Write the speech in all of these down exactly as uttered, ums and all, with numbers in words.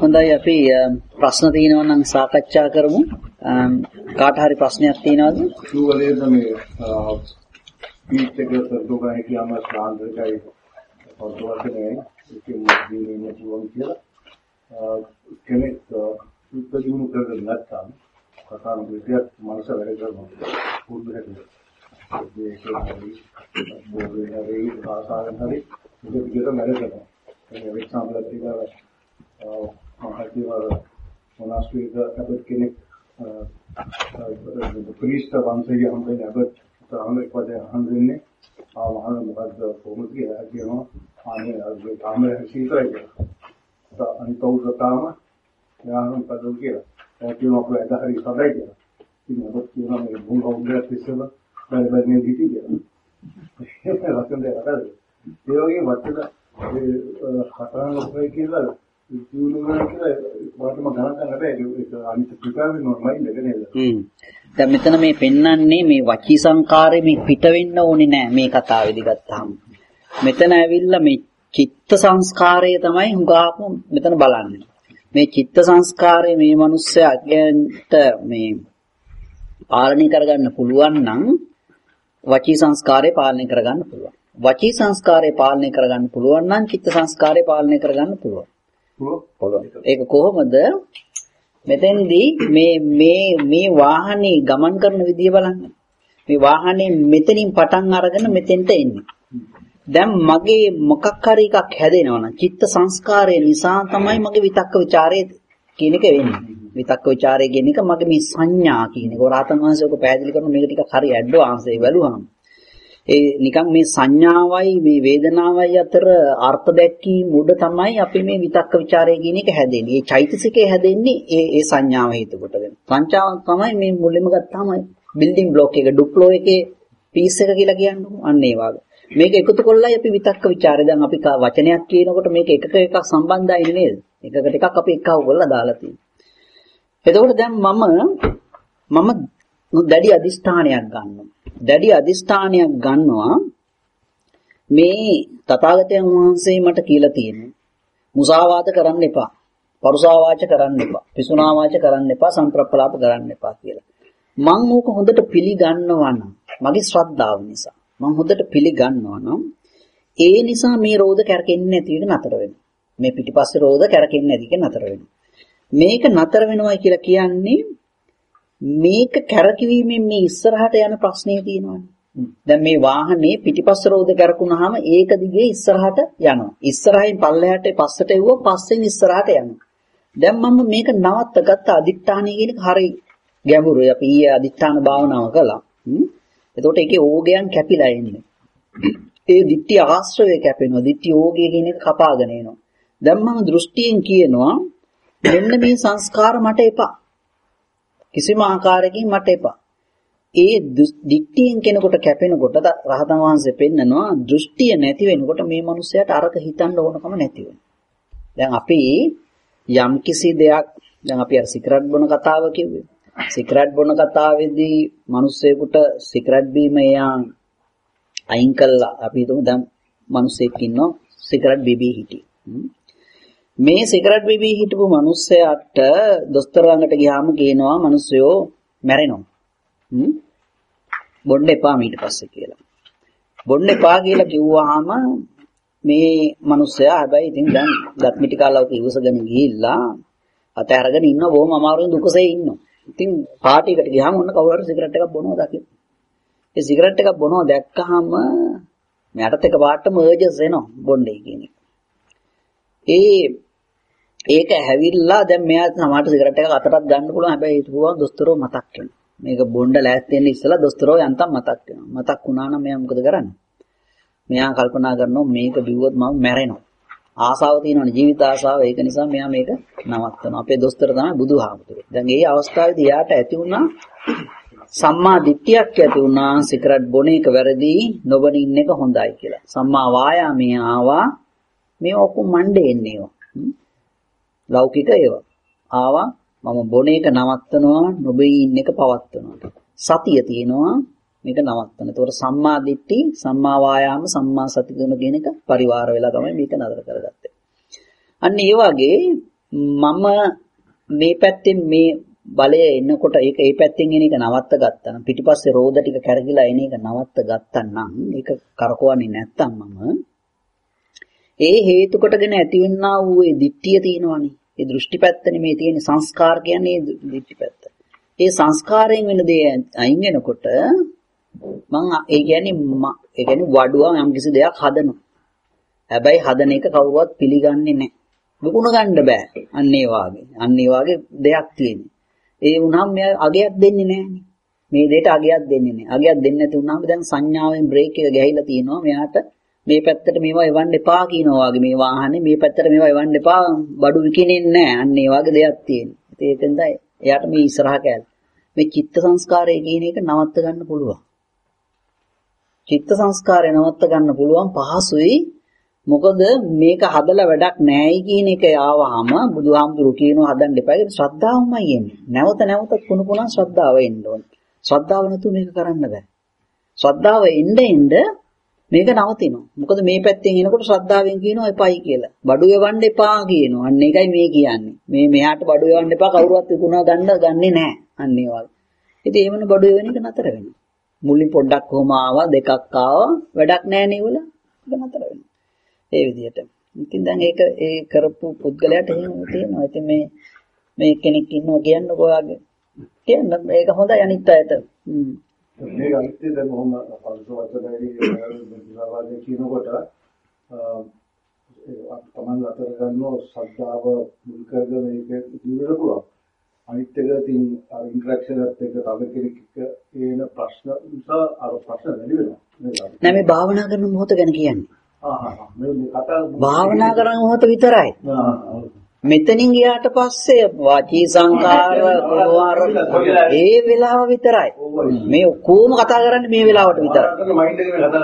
හොඳයි අපි ප්‍රශ්න තියෙනවා නම් සාකච්ඡා කරමු. කාට හරි ප්‍රශ්නයක් තියෙනවද? සුවලේ තමයි පීච් එක සර්දුගා කියම ස්ථාන්තරකයි පොතවන්නේ ඒක මොකක්ද මේ කියවන කියලා කෙනෙක් උත්තරදිනු කරගෙන නැත්නම් කතාන විදියට මනස වැඩ කරනවා පුරුදු හැටියට ඒක හරි බෝලේ හරි ආසාවෙන් හරි ඒක විදියට වැඩ කරනවා ඒ එක්සැම්පල් එකක් මහත්කේ වල මොනාස්ට්‍රීක අපිට කෙනෙක් the priest වංශය හම්බෙන්නේ අපිට තමයි කොහේ හම්බෙන්නේ ආ වහන මොකද්ද කොහොමද කියලා කියනවා අනේ අර කාමරේ හිතයි කියලා අනිතෝසතාම යානම් පදෝ කියලා ඒ කියනවා අපේ අදහරි සබයි කියලා ඉතින් අපිට කියනවා මේ බුල් හොම්බර් ඉස්සෙල්ල බල බල නේ දීටි කියලා ඒක රසන්දේ අරද ඒ වගේ වත්තක ඒ හතරන් ඔපේ කියලා දැන් මෙතන මේ පෙන්වන්නේ මේ වචී සංකාරය මේ පිට වෙන්න ඕනේ නෑ මේ කතාවේදී ගත්තාම. මෙතන ඇවිල්ලා මේ චිත්ත සංස්කාරය තමයි හුඟාම මෙතන බලන්නේ. මේ චිත්ත සංස්කාරය මේ මිනිස්සයාට මේ පාලනය කරගන්න පුළුවන් නම් වචී සංස්කාරය පාලනය කරගන්න පුළුවන්. වචී සංස්කාරය පාලනය කරගන්න පුළුවන් නම් චිත්ත සංස්කාරය පාලනය කරගන්න පුළුවන්. ඒක කොහොමද? මෙතෙන්දී මේ මේ මේ වාහනේ ගමන් කරන විදිය බලන්න. මේ වාහනේ මෙතනින් පටන් අරගෙන මෙතෙන්ට එන්නේ. දැන් මගේ මොකක් හරි එකක් හැදෙනවනම් චිත්ත සංස්කාරය නිසා තමයි මගේ විතක්ක ਵਿਚාරය කියන එක වෙන්නේ. විතක්ක ਵਿਚාරය කියන එක මගේ මේ සංඥා කියන එක. රාතන් වහන්සේ ඔක පැහැදිලි කරන මේක ටිකක් හරි ඇඩ්වාන්ස් ඒ බැලුවාම. ඒ නිකන් මේ සංඥාවයි මේ වේදනාවයි අතර අර්ථ දැක්කීම උඩ තමයි අපි මේ විතක්ක ਵਿਚාරය කියන එක හැදෙන්නේ. මේ චෛතසිකේ හැදෙන්නේ ඒ ඒ සංඥාව හේතු කොටගෙන. සංඥාව තමයි මේ මුලින්ම ගත්තාම බිල්ඩින් බ්ලොක් එක ඩුප්ලෝ එකේ පීස් එක කියලා කියන්නේ. අන්න ඒ වගේ. මේක එකතු කළායි අපි විතක්ක ਵਿਚාරය. දැන් අපි වචනයක් කියනකොට මේක එකක එකක් සම්බන්ධයි නේද? එකකට එකක් අපි එක්කව කරලා දාලා තියෙනවා. එතකොට දැන් මම මම දැඩි අදිෂ්ඨානයක් ගන්නවා. දැඩි අදිෂ්ඨානයක් ගන්නවා මේ තථාගතයන් වහන්සේ මට කියලා තියෙනවා මුසාවාද කරන්න එපා, පරුසාවාච කරන්න එපා, පිසුනාවාච කරන්න එපා, සම්ප්‍රප්පලාප කරන්න එපා කියලා. මම ඕක හොඳට පිළිගන්නවා නම් මගේ ශ්‍රද්ධාව නිසා මම හොඳට පිළිගන්නවා නම් ඒ නිසා මේ රෝධ කැරකෙන්නේ නැති එක නතර වෙනවා. මේ පිටිපස්සේ රෝධ කැරකෙන්නේ නැති එක නතර වෙනවා. මේක නතර වෙනවා කියලා කියන්නේ මේක කැරකිවීමෙන් මේ ඉස්සරහට යන ප්‍රශ්නේ තියෙනවානේ. දැන් මේ වාහනේ පිටිපස්ස රෝද කරකුණාම ඒක දිගේ ඉස්සරහට යනවා. ඉස්සරහින් පල්ලෙහාට පස්සට එවුවා පස්සෙන් ඉස්සරහට යනවා. දැන් මම මේක නවත්තගත්ත අදිඨානය කියන එක හරි ගැඹුරුයි. අපි ඊයේ අදිඨාන භාවනාව කළා. එතකොට ඒකේ ඕගයන් කැපිලා එන්නේ. ඒ දිට්ඨි ආශ්‍රවය කැපෙනවා. දිට්ඨි ඕගය කියන එක කපාගෙන එනවා. දැන් මම දෘෂ්ටියෙන් කියනවා මෙන්න මේ සංස්කාර මට එපා. කිසිම ආකාරයකින් මට එපා. ඒ දික්තියෙන් කෙනෙකුට කැපෙනකොට රහතන් වහන්සේ පෙන්නනවා දෘෂ්ටිය නැති වෙනකොට මේ මිනිස්සයාට අරක හිතන්න ඕනකම නැති වෙනවා. දැන් අපි යම් කිසි දෙයක් දැන් අපි අර සිගරට් බොන කතාව කිව්වේ. සිගරට් බොන කතාවේදී මිනිස්සෙකුට සිගරට් බීම එයා අයින් කළා. අපි හිතමු දැන් මිනිස්සෙක් ඉන්නවා සිගරට් බිබී හිටියේ. මේ සිගරට් බිබී හිටපු මිනිස්සයාට දොස්තර ළඟට ගියාම කියනවා මිනිස්සයෝ මැරෙනවා. හ්ම් බොන්න එපා ඊට පස්සේ කියලා. බොන්න එපා කියලා කිව්වහම මේ මිනිස්සයා හැබැයි ඉතින් දැන් ගත් මිටි කාලා ඉවසගෙන ගිහිල්ලා අත අරගෙන ඉන්න බොහොම අමාරුවෙන් දුකසේ ඉන්නවා. ඉතින් පාටි එකට ගියාම ඔන්න කවුරු හරි සිගරට් එකක් බොනවා දකින්න. ඒ සිගරට් එකක් බොනවා දැක්කහම මටත් එක පාටම අර්ජස් එනවා බොන්නේ කියන එක. ඒ ඒක හැවිල්ලා දැන් මෙයා සමහරට සිගරට් එකක් අතටත් ගන්න පුළුවන්. හැබැයි හිතුවා දොස්තරෝ මතක් වෙනවා. මේක බොණ්ඩ ලෑස්ති වෙන්න ඉස්සලා දොස්තරෝ යන්තම් මතක් වෙනවා. මතක් වුණා නම් මෙයා මොකද කරන්නේ? මෙයා කල්පනා කරනවා මේක බිව්වොත් මම මැරෙනවා. ආසාව තියෙනවනේ ජීවිත ආසාව. ඒක නිසා මෙයා මේක නවත්තනවා. අපේ දොස්තර තමයි බුදුහාමුදුරුවෝ. දැන් මේ අවස්ථාවේදී යාට ඇති වුණා සම්මා දිට්ඨියක් ඇති වුණා සිගරට් බොන එක වැරදි, නොබන ඉන්න එක හොඳයි කියලා. සම්මා වායාමයේ ආවා මේ ඔක්කොම මණ්ඩේ එන්නේ ඒවා. ලෞකික ඒවා. ආවා මම බොන එක නවත්තනවා, නොබී ඉන්න එක පවත්වනවා. සතිය තියෙනවා මේක නවත්තන. ඒතකොට සම්මා දිට්ඨි, සම්මා වායාම, සම්මා සති කියන එක පරිවාර වෙලා තමයි මේක නතර කරගත්තේ. අන්න ඒ වගේ මම මේ පැත්තෙන් මේ බලය එනකොට ඒක ඒ පැත්තෙන් එන එක නවත්ත ගත්තා නම් පිටිපස්සේ රෝද ටික කැරකිලා එන එක නවත්ත ගත්තා නම් ඒක කරකවන්නේ නැත්තම් මම ඒ හේතු කොටගෙන ඇතිවෙනා වූ ඒ දිට්ඨිය තියෙනවනේ. ඒ දෘෂ්ටි පැත්තනේ මේ තියෙන සංස්කාර කියන්නේ දිට්ඨි පැත්ත. ඒ සංස්කාරයෙන් වෙන දේ අයින් වෙනකොට මම ඒ කියන්නේ ඒ කියන්නේ වඩුවා යම් කිසි දෙයක් හදනවා. හැබැයි හදන එක කවුරුවත් පිළිගන්නේ නැහැ. විකුණ ගන්න බෑ. අන්න ඒ වාගේ. අන්න ඒ වාගේ දෙයක් තියෙනවා. ඒ වුණාම මෙයා අගයක් දෙන්නේ නැහනේ. මේ දෙයට අගයක් දෙන්නේ නැහැ. අගයක් දෙන්නේ නැති වුණාම දැන් සංඥාවෙන් බ්‍රේක් එක ගහලා තියෙනවා. මෙයාට මේ පැත්තට මේවා එවන්න එපා කියනවා වගේ මේ වාහනේ මේ පැත්තට මේවා එවන්න එපා බඩු විකිනෙන්නේ නැහැ. අන්න ඒ වගේ දෙයක් තියෙනවා. ඒකෙන්ද එයාට මේ ඉස්සරහ කෑල්ල. මේ චිත්ත සංස්කාරය කියන එක නවත්ත ගන්න පුළුවන්. චිත්ත සංස්කාරය නවත්ත ගන්න පුළුවන් පහසුයි. මොකද මේක හදලා වැඩක් නැහැයි කියන එක ආවහම බුදුහාමුදුරු කියනවා හදන්න එපා. ඒක ශ්‍රද්ධාවමයි එන්නේ. නැවත නැවතත් කුණු කුණා ශ්‍රද්ධාව එන්න ඕනේ. ශ්‍රද්ධාව නැතුව මේක කරන්න බෑ. ශ්‍රද්ධාව එන්න එන්න මේක නවතිනවා. මොකද මේ පැත්තෙන් එනකොට ශ්‍රද්ධාවෙන් කියනවා එපයි කියලා. බඩු යවන්න එපා කියනවා. අන්න ඒකයි මේ කියන්නේ. මේ මෙයාට බඩු යවන්න එපා කවුරුවත් විකුණා ගන්න ගන්නෙ නැහැ. අන්න ඒ වගේ. ඉතින් එහෙමනේ බඩු යවන එක නතර වෙනවා. මුලින් පොඩ්ඩක් කොහම ආවා දෙකක් ආවා වැඩක් නැහැ නේ වල ඒක නතර වෙනවා. ඒ විදිහට. ඉතින් දැන් ඒක ඒ කරපු පුද්ගලයාට එහෙම තියෙනවා. ඉතින් මේ මේ කෙනෙක් ඉන්නවා කියන්නකො ඔයාගේ. කියන්න මේක හොඳයි අනිත් අයට. හ්ම්. මේ අනිත්‍ය දැන් මොහොම පරිසවචනයේ විලාවාදී කියනකොට තමන් අතර ගන්නව ශ්‍රද්ධාව මුල් කරගෙන මේක ඉදිරියට පුළුවන්. අනිත් එක තින් ඉන්ටරැක්ෂන් එකත් එක්ක තව කෙනෙක් එක්ක එන ප්‍රශ්න නිසා අර ප්‍රශ්න වැඩි වෙනවා. නෑ මේ භාවනා කරන මොහොත ගැන කියන්නේ. ආ ආ මේ කතා භාවනා කරන මොහොත විතරයි. මෙතනින් ගියාට පස්සේ වාචී සංකාර කුමාර ඒ වෙලාව විතරයි. මේ කොහොම කතා කරන්නේ මේ වෙලාවට විතරයි. මයින්ඩ් එකේ කතා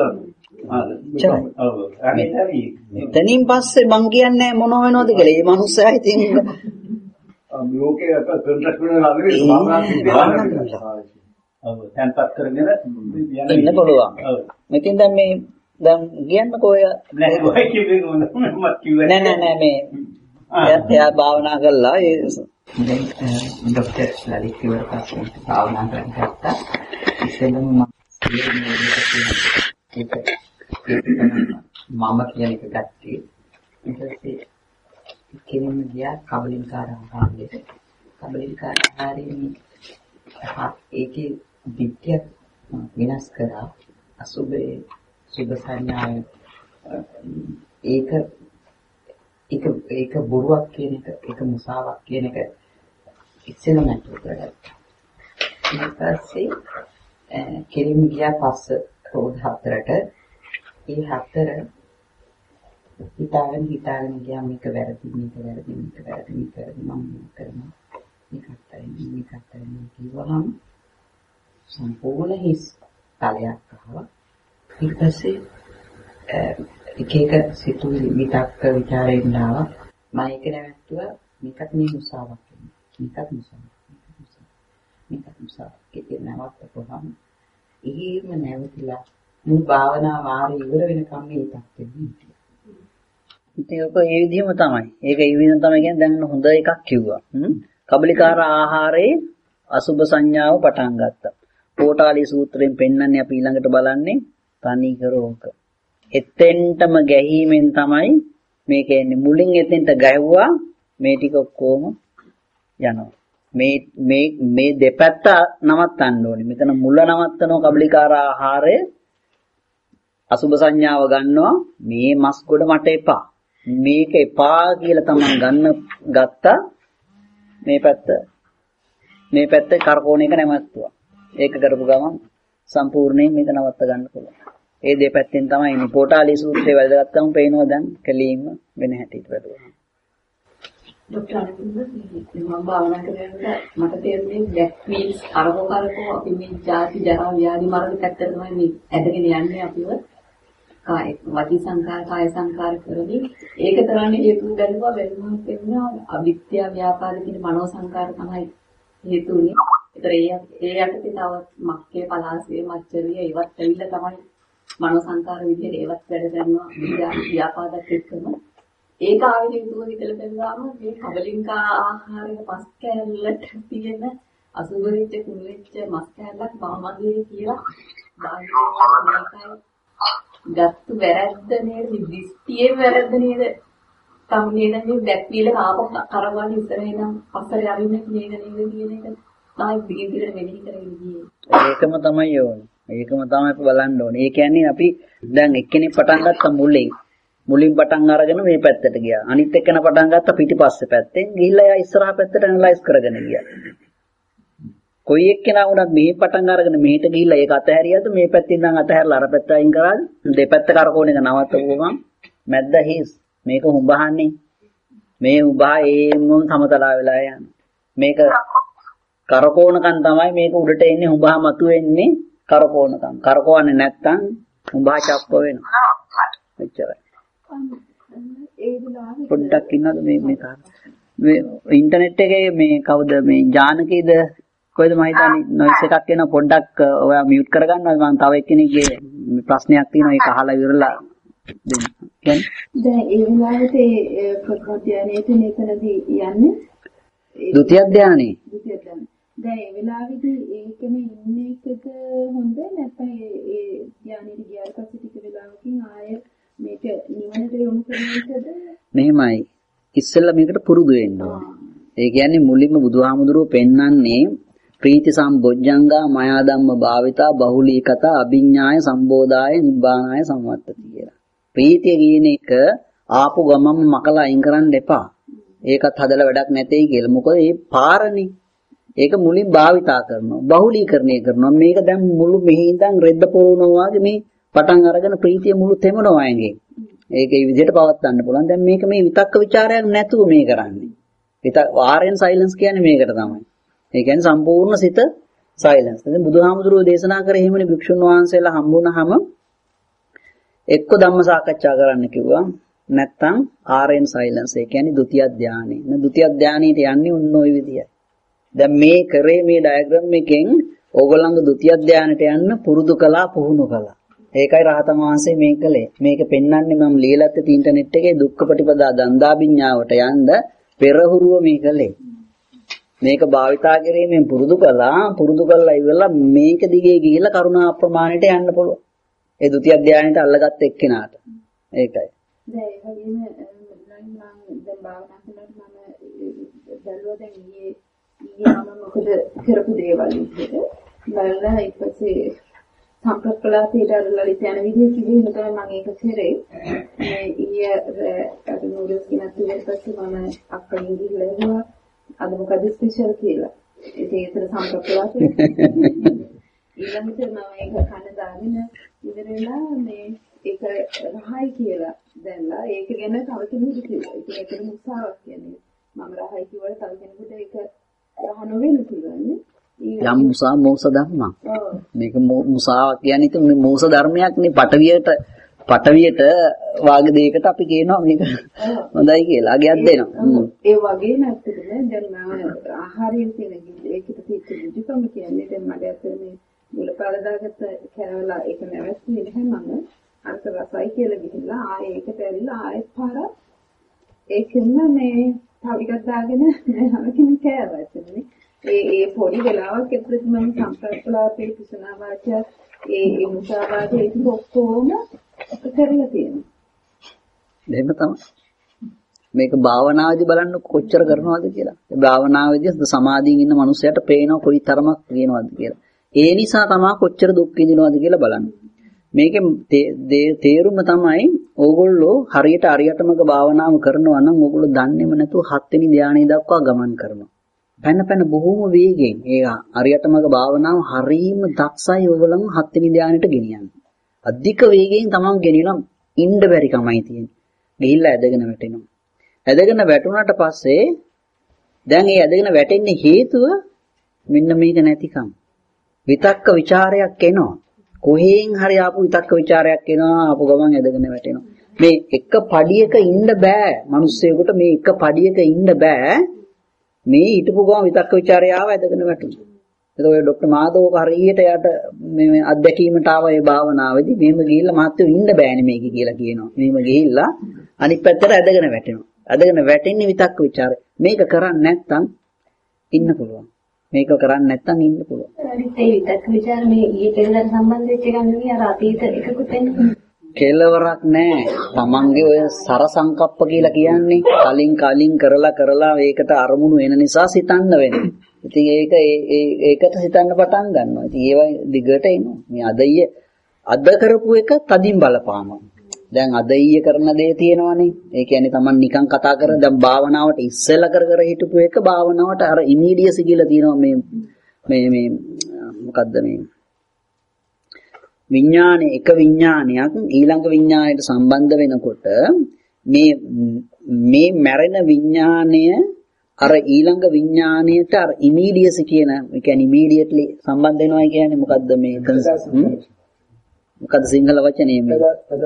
කරන්නේ. මෙතනින් පස්සේ මං කියන්නේ මොනව වෙනවද කියලා. මේ මනුස්සයා ඉතින් ලෝකේ කන්ට්‍රැක්ට් වෙනවා නෙවෙයි භාවනා ඔව් තැන්පත් කරගෙන ඉන්න පුළුවන්. මෙතින් දැන් මේ දැන් කියන්නකෝ ඔය නෑ ඔය කිව්වේ මොනවද මත් කිව්වේ නෑ නෑ නෑ මේ එයා භාවනා කළා ඒ දැන් ડોක්ටර් ලලිත් කිව්වට පස්සේ භාවනා කරන්න ගත්තා. ඉතින්ම මම ඒක මම කියන එක ගත්තේ ඊට පස්සේ කෙනෙක් ගියා කබලින්කාර ආහාරයට. කබලින්කාර ආහාරයෙන් ඒකේ දිට්ඨිය විනාශ කරා අසුබේ සුබ සංඥාව ඒක ඒක ඒක බොරුවක් කියන එක ඒක මුසාවක් කියන එක ඉස්සෙල්ලා නැතුව කරගත්තා. ඊට පස්සේ කෙලින් ගියා පස්ස රෝධ හතරට ඒ හතර හිතාගෙන හිතාගෙන ගියා මේක වැරදි මේක වැරදි මේක වැරදි මේක වැරදි මම කරනවා මේකත් අයින් මේකත් අයින් කිව්වහම සම්පූර්ණ හිස් තලයක් ආවා. ඊට පස්සේ එක එක සිතුවිලි විතක්ක ਵਿਚාරෙන් ආවා. මම ඒක නැවැත්තුවා මේකත් මේ මුසාවක් මේකත් මුසාවක් මේකත් මුසාවක් කියන නවත්තපුවාම එහෙම නැවතිලා මුළු භාවනා වාරය ඉවර වෙනකම් මේ තත්ත්වෙ ඉන්නේ. ඉතින් ඔක ඒ විදිහම තමයි. ඒක ඒ විදිහම තමයි කියන්නේ දැන් හොඳ එකක් කිව්වා. හ්ම්. කබලිකාර ආහාරයේ අසුබ සංඥාව පටන් ගත්තා. පෝටාලී සූත්‍රයෙන් පෙන්වන්නේ අපි ඊළඟට බලන්නේ තනි කරෝක. එතෙන්ටම ගැහිීමෙන් තමයි මේ කියන්නේ මුලින් එතෙන්ට ගැහුවා මේ ටික ඔක්කොම යනවා. මේ මේ මේ දෙපැත්ත නවත්තන්න ඕනේ. මෙතන මුල නවත්තනවා කබලිකාර ආහාරය අසුබ සංඥාව ගන්නවා මේ මස් ගොඩ මට එපා. මේක එපා කියලා තමන් ගන්න ගත්තා මේ පැත්ත මේ පැත්තේ කරකෝණ එක නැවැත්තුවා. ඒක කරපු ගමන් සම්පූර්ණයෙන් මේක නවත්ත ගන්න පුළුවන්. ඒ දෙපැත්තෙන් තමයි මේ පෝටාලී සූත්‍රයේ වැදගත්කම පේනවා දැන් කෙලින්ම වෙන හැටියට වැදුවා. ડોක්ටර් අනිත් මම භාවනා කරනකොට මට තේරුනේ බ්ලැක් වීල්ස් අරකෝ කරකෝ අපි මේ ජාති ජරා ව්‍යාධි මරණ පැත්තට තමයි මේ ඇදගෙන යන්නේ අපිව. කාය වචී සංකාර කාය සංකාර කරමින් ඒක කරන්නේ හේතු බැලුවා බැලුවා කියනවා අවිද්‍යා ව්‍යාපාද කියන මනෝ සංකාර තමයි හේතුනේ. ඒතර ඒ ඒ යටතේ තව මක්කේ පලාසියේ මච්චරිය ඒවත් ඇවිල්ලා තමයි මනෝ සංකාර විදිහට ඒවත් වැඩ කරනවා ව්‍යාපාදත් එක්කම ඒක ආවෙන විදිහට හිතලා බලුවාම මේ කබලින්කා ආහාරයේ මස් කෑල්ලට තියෙන අසුබරිච්ච කුණුච්ච මස් කෑල්ලක් මාමගේ කියලා බාහිර ගත්තු වැරද්ද නේද දිස්තියේ වැරද්ද නේද තමයි නේද මේ බැක්ටීරියල කාප කරවන්න ඉස්සරහින් නම් අතර යන්නේ නේද නේද කියන එක තමයි දිගින් දිගට මෙහෙි කරගෙන ගියේ. ඒකම තමයි ඕනේ. ඒකම තමයි අපි බලන්න ඕනේ. ඒ කියන්නේ අපි දැන් එක්කෙනෙක් පටන් ගත්ත මුලින් මුලින් පටන් අරගෙන මේ පැත්තට ගියා. අනිත් එක්කෙනා පටන් ගත්ත පිටිපස්සේ පැත්තෙන් ගිහිල්ලා එයා ඉස්සරහා පැත්තට ඇනලයිස් කරගෙන ගියා. කොයි එක්කෙනා වුණත් මේ පටන් අරගෙන මෙහෙට ගිහිල්ලා ඒක අතහැරියද මේ පැත්තෙන් ඉඳන් අතහැරලා අර පැත්ත අයින් කරාද? දෙපැත්ත කරකෝණ එක නවත්තපුවම මැද්ද හිස්. මේක හුඹහන්නේ. මේ හුඹා ඒම සමතලා වෙලා යනවා. මේක කරකෝණකන් තමයි මේක උඩට එන්නේ හුඹා මතු වෙන්නේ කරකෝණකන්. කරකවන්නේ නැත්තම් හුඹා චප්ප වෙනවා. එච්චරයි. ඒ විලාම පොඩ්ඩක් ඉන්නවද මේ මේ කාර්ය මේ ඉන්ටර්නෙට් එකේ මේ කවුද මේ ජානකීද කොයිද මම හිතන්නේ නොයිස් එකක් එනවා පොඩ්ඩක් ඔයා මියුට් කරගන්නවද මම තව එක්කෙනෙක්ගේ ප්‍රශ්නයක් තියෙනවා ඒක අහලා ඉවරලා දෙන්න. දැන් ඒ විලාමට ඒ ප්‍රකෘති ධානයේදී මේකනදී යන්නේ ဒုတိ ය ධානයේ ဒုတိ ය ධානය. දැන් ඒ වෙලාවේදී ඒකම ඉන්නේ එකද හොඳ නැත්නම් ඒ ධානයේදී ගියාට පස්සේ ටික වෙලාවකින් ආයෙ මේක නිවනට යොමු කරන එකද මෙහෙමයි ඉස්සෙල්ලා මේකට පුරුදු වෙන්න ඕනේ. ඒ කියන්නේ මුලින්ම බුදුහාමුදුරුවෝ පෙන්වන්නේ ප්‍රීති සම්බොජ්ජංගා මයා ධම්ම භාවිතා බහුලීකතා අභිඥාය සම්බෝධාය නිබ්බානාය සම්වත්තති කියලා. ප්‍රීතිය කියන එක ආපු ගමම මකලා අයින් කරන්න එපා. ඒකත් හදලා වැඩක් නැtei කියලා. මොකද මේ පාරනේ. ඒක මුලින් භාවිතා කරනවා. බහුලීකරණය කරනවා. මේක දැන් මුළු මෙහි ඉඳන් රෙද්ද පොරවනවා වගේ මේ පටන් අරගෙන ප්‍රීතිය මුළු තෙමනවා ඇඟේ. ඒක ඒ විදිහට පවත්වන්න පුළුවන්. දැන් මේක මේ විතක්ක ਵਿਚාරයක් නැතුව මේ කරන්නේ. විතක් ආරෙන් සයිලන්ස් කියන්නේ මේකට තමයි. ඒ කියන්නේ සම්පූර්ණ සිත සයිලන්ස්. දැන් බුදුහාමුදුරුවෝ දේශනා කරේ එහෙමනේ භික්ෂුන් වහන්සේලා හම්බුනහම එක්ක ධම්ම සාකච්ඡා කරන්න කිව්වා. නැත්තම් ආරෙන් සයිලන්ස්. ඒ කියන්නේ ဒုတိ ය ධානය. න ဒုတိ ය ධානයට යන්නේ උන්න ওই විදියයි. දැන් මේ කරේ මේ ඩයග්‍රෑම් එකෙන් ඕගොල්ලන්ගේ ဒုတိ ය ධානයට යන්න පුරුදු කළා පුහුණු කළා. ඒකයි රහතන් වහන්සේ මේ කළේ. මේක පෙන්වන්නේ මම ලියලත් තියෙන ඉන්ටර්නෙට් එකේ දුක්ඛ ප්‍රතිපදා දන්දාභිඥාවට යන්න පෙරහුරුව මේ කළේ. මේක භාවිතා කිරීමෙන් පුරුදු කළා පුරුදු කළා ඉවරලා මේක දිගේ ගිහිල්ලා කරුණා අප්‍රමාණයට යන්න පුළුවන්. ඒ ဒုတိ ය ධානයට අල්ලගත්ත එක්කෙනාට. ඒකයි. දැන් ඒ වගේම මම දැන් භාවනා කරනකොට මම බැලුවා දැන් ඊයේ ඊයේ මම මොකද කරපු දේවල් විදිහට බලලා ඊපස්සේ සම්ප්‍රප්ලාපීට ලලිත යන විදිහ කිව්වේ තමයි මම ඒක කරේ. මේ ඊයේ අර නෝඩස් කිනත් ඉවර පස්සේ මම අක්කගෙන් ගිහලා අද මොකද ස්පෙෂල් කියලා. ඒක ඒතර සම්ප්‍රප්ලාපී ඊළඟට මම ඒක කන දාගෙන ඉවර වෙලා මේ ඒක රහයි කියලා දැන්ලා ඒක ගැන තව කෙනෙකුට කිව්වා. ඒක ඒකේ මුසාවක් කියන්නේ. මම රහයි කිව්වට තව කෙනෙකුට ඒක රහ නොවෙන්න පුළුවන්. යම් මුසා මෝස ධර්ම. මේක මුසාවක් කියන්නේ ඉතින් මේ මෝස ධර්මයක් නේ පටවියට පටවියට වාගේ දෙයකට අපි කියනවා මේක හොඳයි කියලා අගයක් දෙනවා. ඒ වගේ නැත්නම් දැන් මම ආහාරයෙන් කියන ඒකට තියෙච්ච විදිකම කියන්නේ දැන් මට ඇත්තට මේ මුලපාල දාගත්ත කෑවලා ඒක නැවැත්තුනේ නැහැ මම. අර්ථ රසයි කියලා ගිහිල්ලා ආයේ ඒකට ඇවිල්ලා ආයෙත් පාරක් ඒකෙන්න මේ තව එකක් දාගෙන හැම කෙනෙක් කෑවා ඇත්තනේ. ඒ ඒ පොඩි වෙලාවක් ඇතුළත මම සම්ප්‍රප්ලාපේ කුසනා වාචය ඒ ඒ මුසාවාදේ ඒක ඔක්කොම කරලා තියෙනවා. එහෙම තමයි. මේක භාවනාවේදී බලන්න කොච්චර කරනවද කියලා. ඒ භාවනාවේදී සමාධියෙන් ඉන්න මනුස්සයට පේනවා කොයි තරමක් කියනවද කියලා. ඒ නිසා තමයි කොච්චර දුක් විඳිනවද කියලා බලන්න. මේකේ තේරුම තමයි ඕගොල්ලෝ හරියට අරියටමක භාවනාව කරනවා නම් ඕගොල්ලෝ දන්නේම නැතුව හත්වෙනි ධානය දක්වා ගමන් කරනවා. පැන පැන බොහොම වේගෙන් ඒ අරියටමක භාවනාව හරීම දක්ෂයි ඕගොල්ලන් හත්වෙනි ධානයට ගෙනියන්නේ. අධික වේගයෙන් තමන් ගෙනියලා ඉන්න බැරි කමයි තියෙන්නේ. ගිහිල්ලා ඇදගෙන වැටෙනවා. ඇදගෙන වැටුණාට පස්සේ දැන් ඒ ඇදගෙන වැටෙන්නේ හේතුව මෙන්න මේක නැතිකම. විතක්ක ਵਿਚාරයක් එනවා. කොහෙන් හරි ආපු විතක්ක ਵਿਚාරයක් එනවා ආපු ගමන් ඇදගෙන වැටෙනවා. මේ එක පඩියක ඉන්න බෑ. මිනිස්සෙකුට මේ එක පඩියක ඉන්න බෑ. මේ හිටපු ගමන් විතක්ක ਵਿਚාරය ආව ඇදගෙන වැටුණා. එතකොට ඔය ડોક્ટર මාදෝක හරියට යට මේ අත්දැකීමට ආව ඒ භාවනාවේදී මෙහෙම ගිහිල්ලා මාත්‍යෝ ඉන්න බෑනේ මේක කියලා කියනවා. මෙහෙම ගිහිල්ලා අනිත් පැත්තට ඇදගෙන වැටෙනවා. ඇදගෙන වැටෙන්නේ විතක්ක ਵਿਚාරය. මේක කරන්නේ නැත්නම් ඉන්න පුළුවන්. මේක කරන්නේ නැත්නම් ඉන්න පුළුවන්. ඒ විතක්ක ਵਿਚාර මේ ඊයේ පෙරේදා සම්බන්ධ වෙච්ච එකක් නෙවෙයි අර අතීත එකකුත් එන්නේ. කෙලවරක් නැහැ. තමන්ගේ ඔය සර සංකප්ප කියලා කියන්නේ කලින් කලින් කරලා කරලා ඒකට අරමුණු වෙන නිසා සිතන්න වෙන්නේ. ඉතින් ඒක ඒ ඒකට සිතන්න පටන් ගන්නවා. ඉතින් ඒවයි දිගට එනවා. මේ අද ඊයේ අද කරපු එක තදින් බලපානවා. දැන් අද ඊයේ කරන දේ තියෙනවනේ. ඒ කියන්නේ තමන් නිකන් කතා කර දැන් භාවනාවට ඉස්සෙල්ලා කර කර හිටපු එක භාවනාවට අර ඉමීඩියසි කියලා තියෙනවා මේ මේ මේ මොකද්ද මේ විඥානේ එක විඥානයක් ඊළඟ විඥාණයට සම්බන්ධ වෙනකොට මේ මේ මැරෙන විඥාණය අර ඊළඟ විඥාණයට අර ඉමීඩියසි කියන ඒ කියන්නේ ඉමීඩියට්ලි සම්බන්ධ වෙනවා කියන්නේ මොකද්ද මේ මොකද්ද සිංහල වචනේ මේ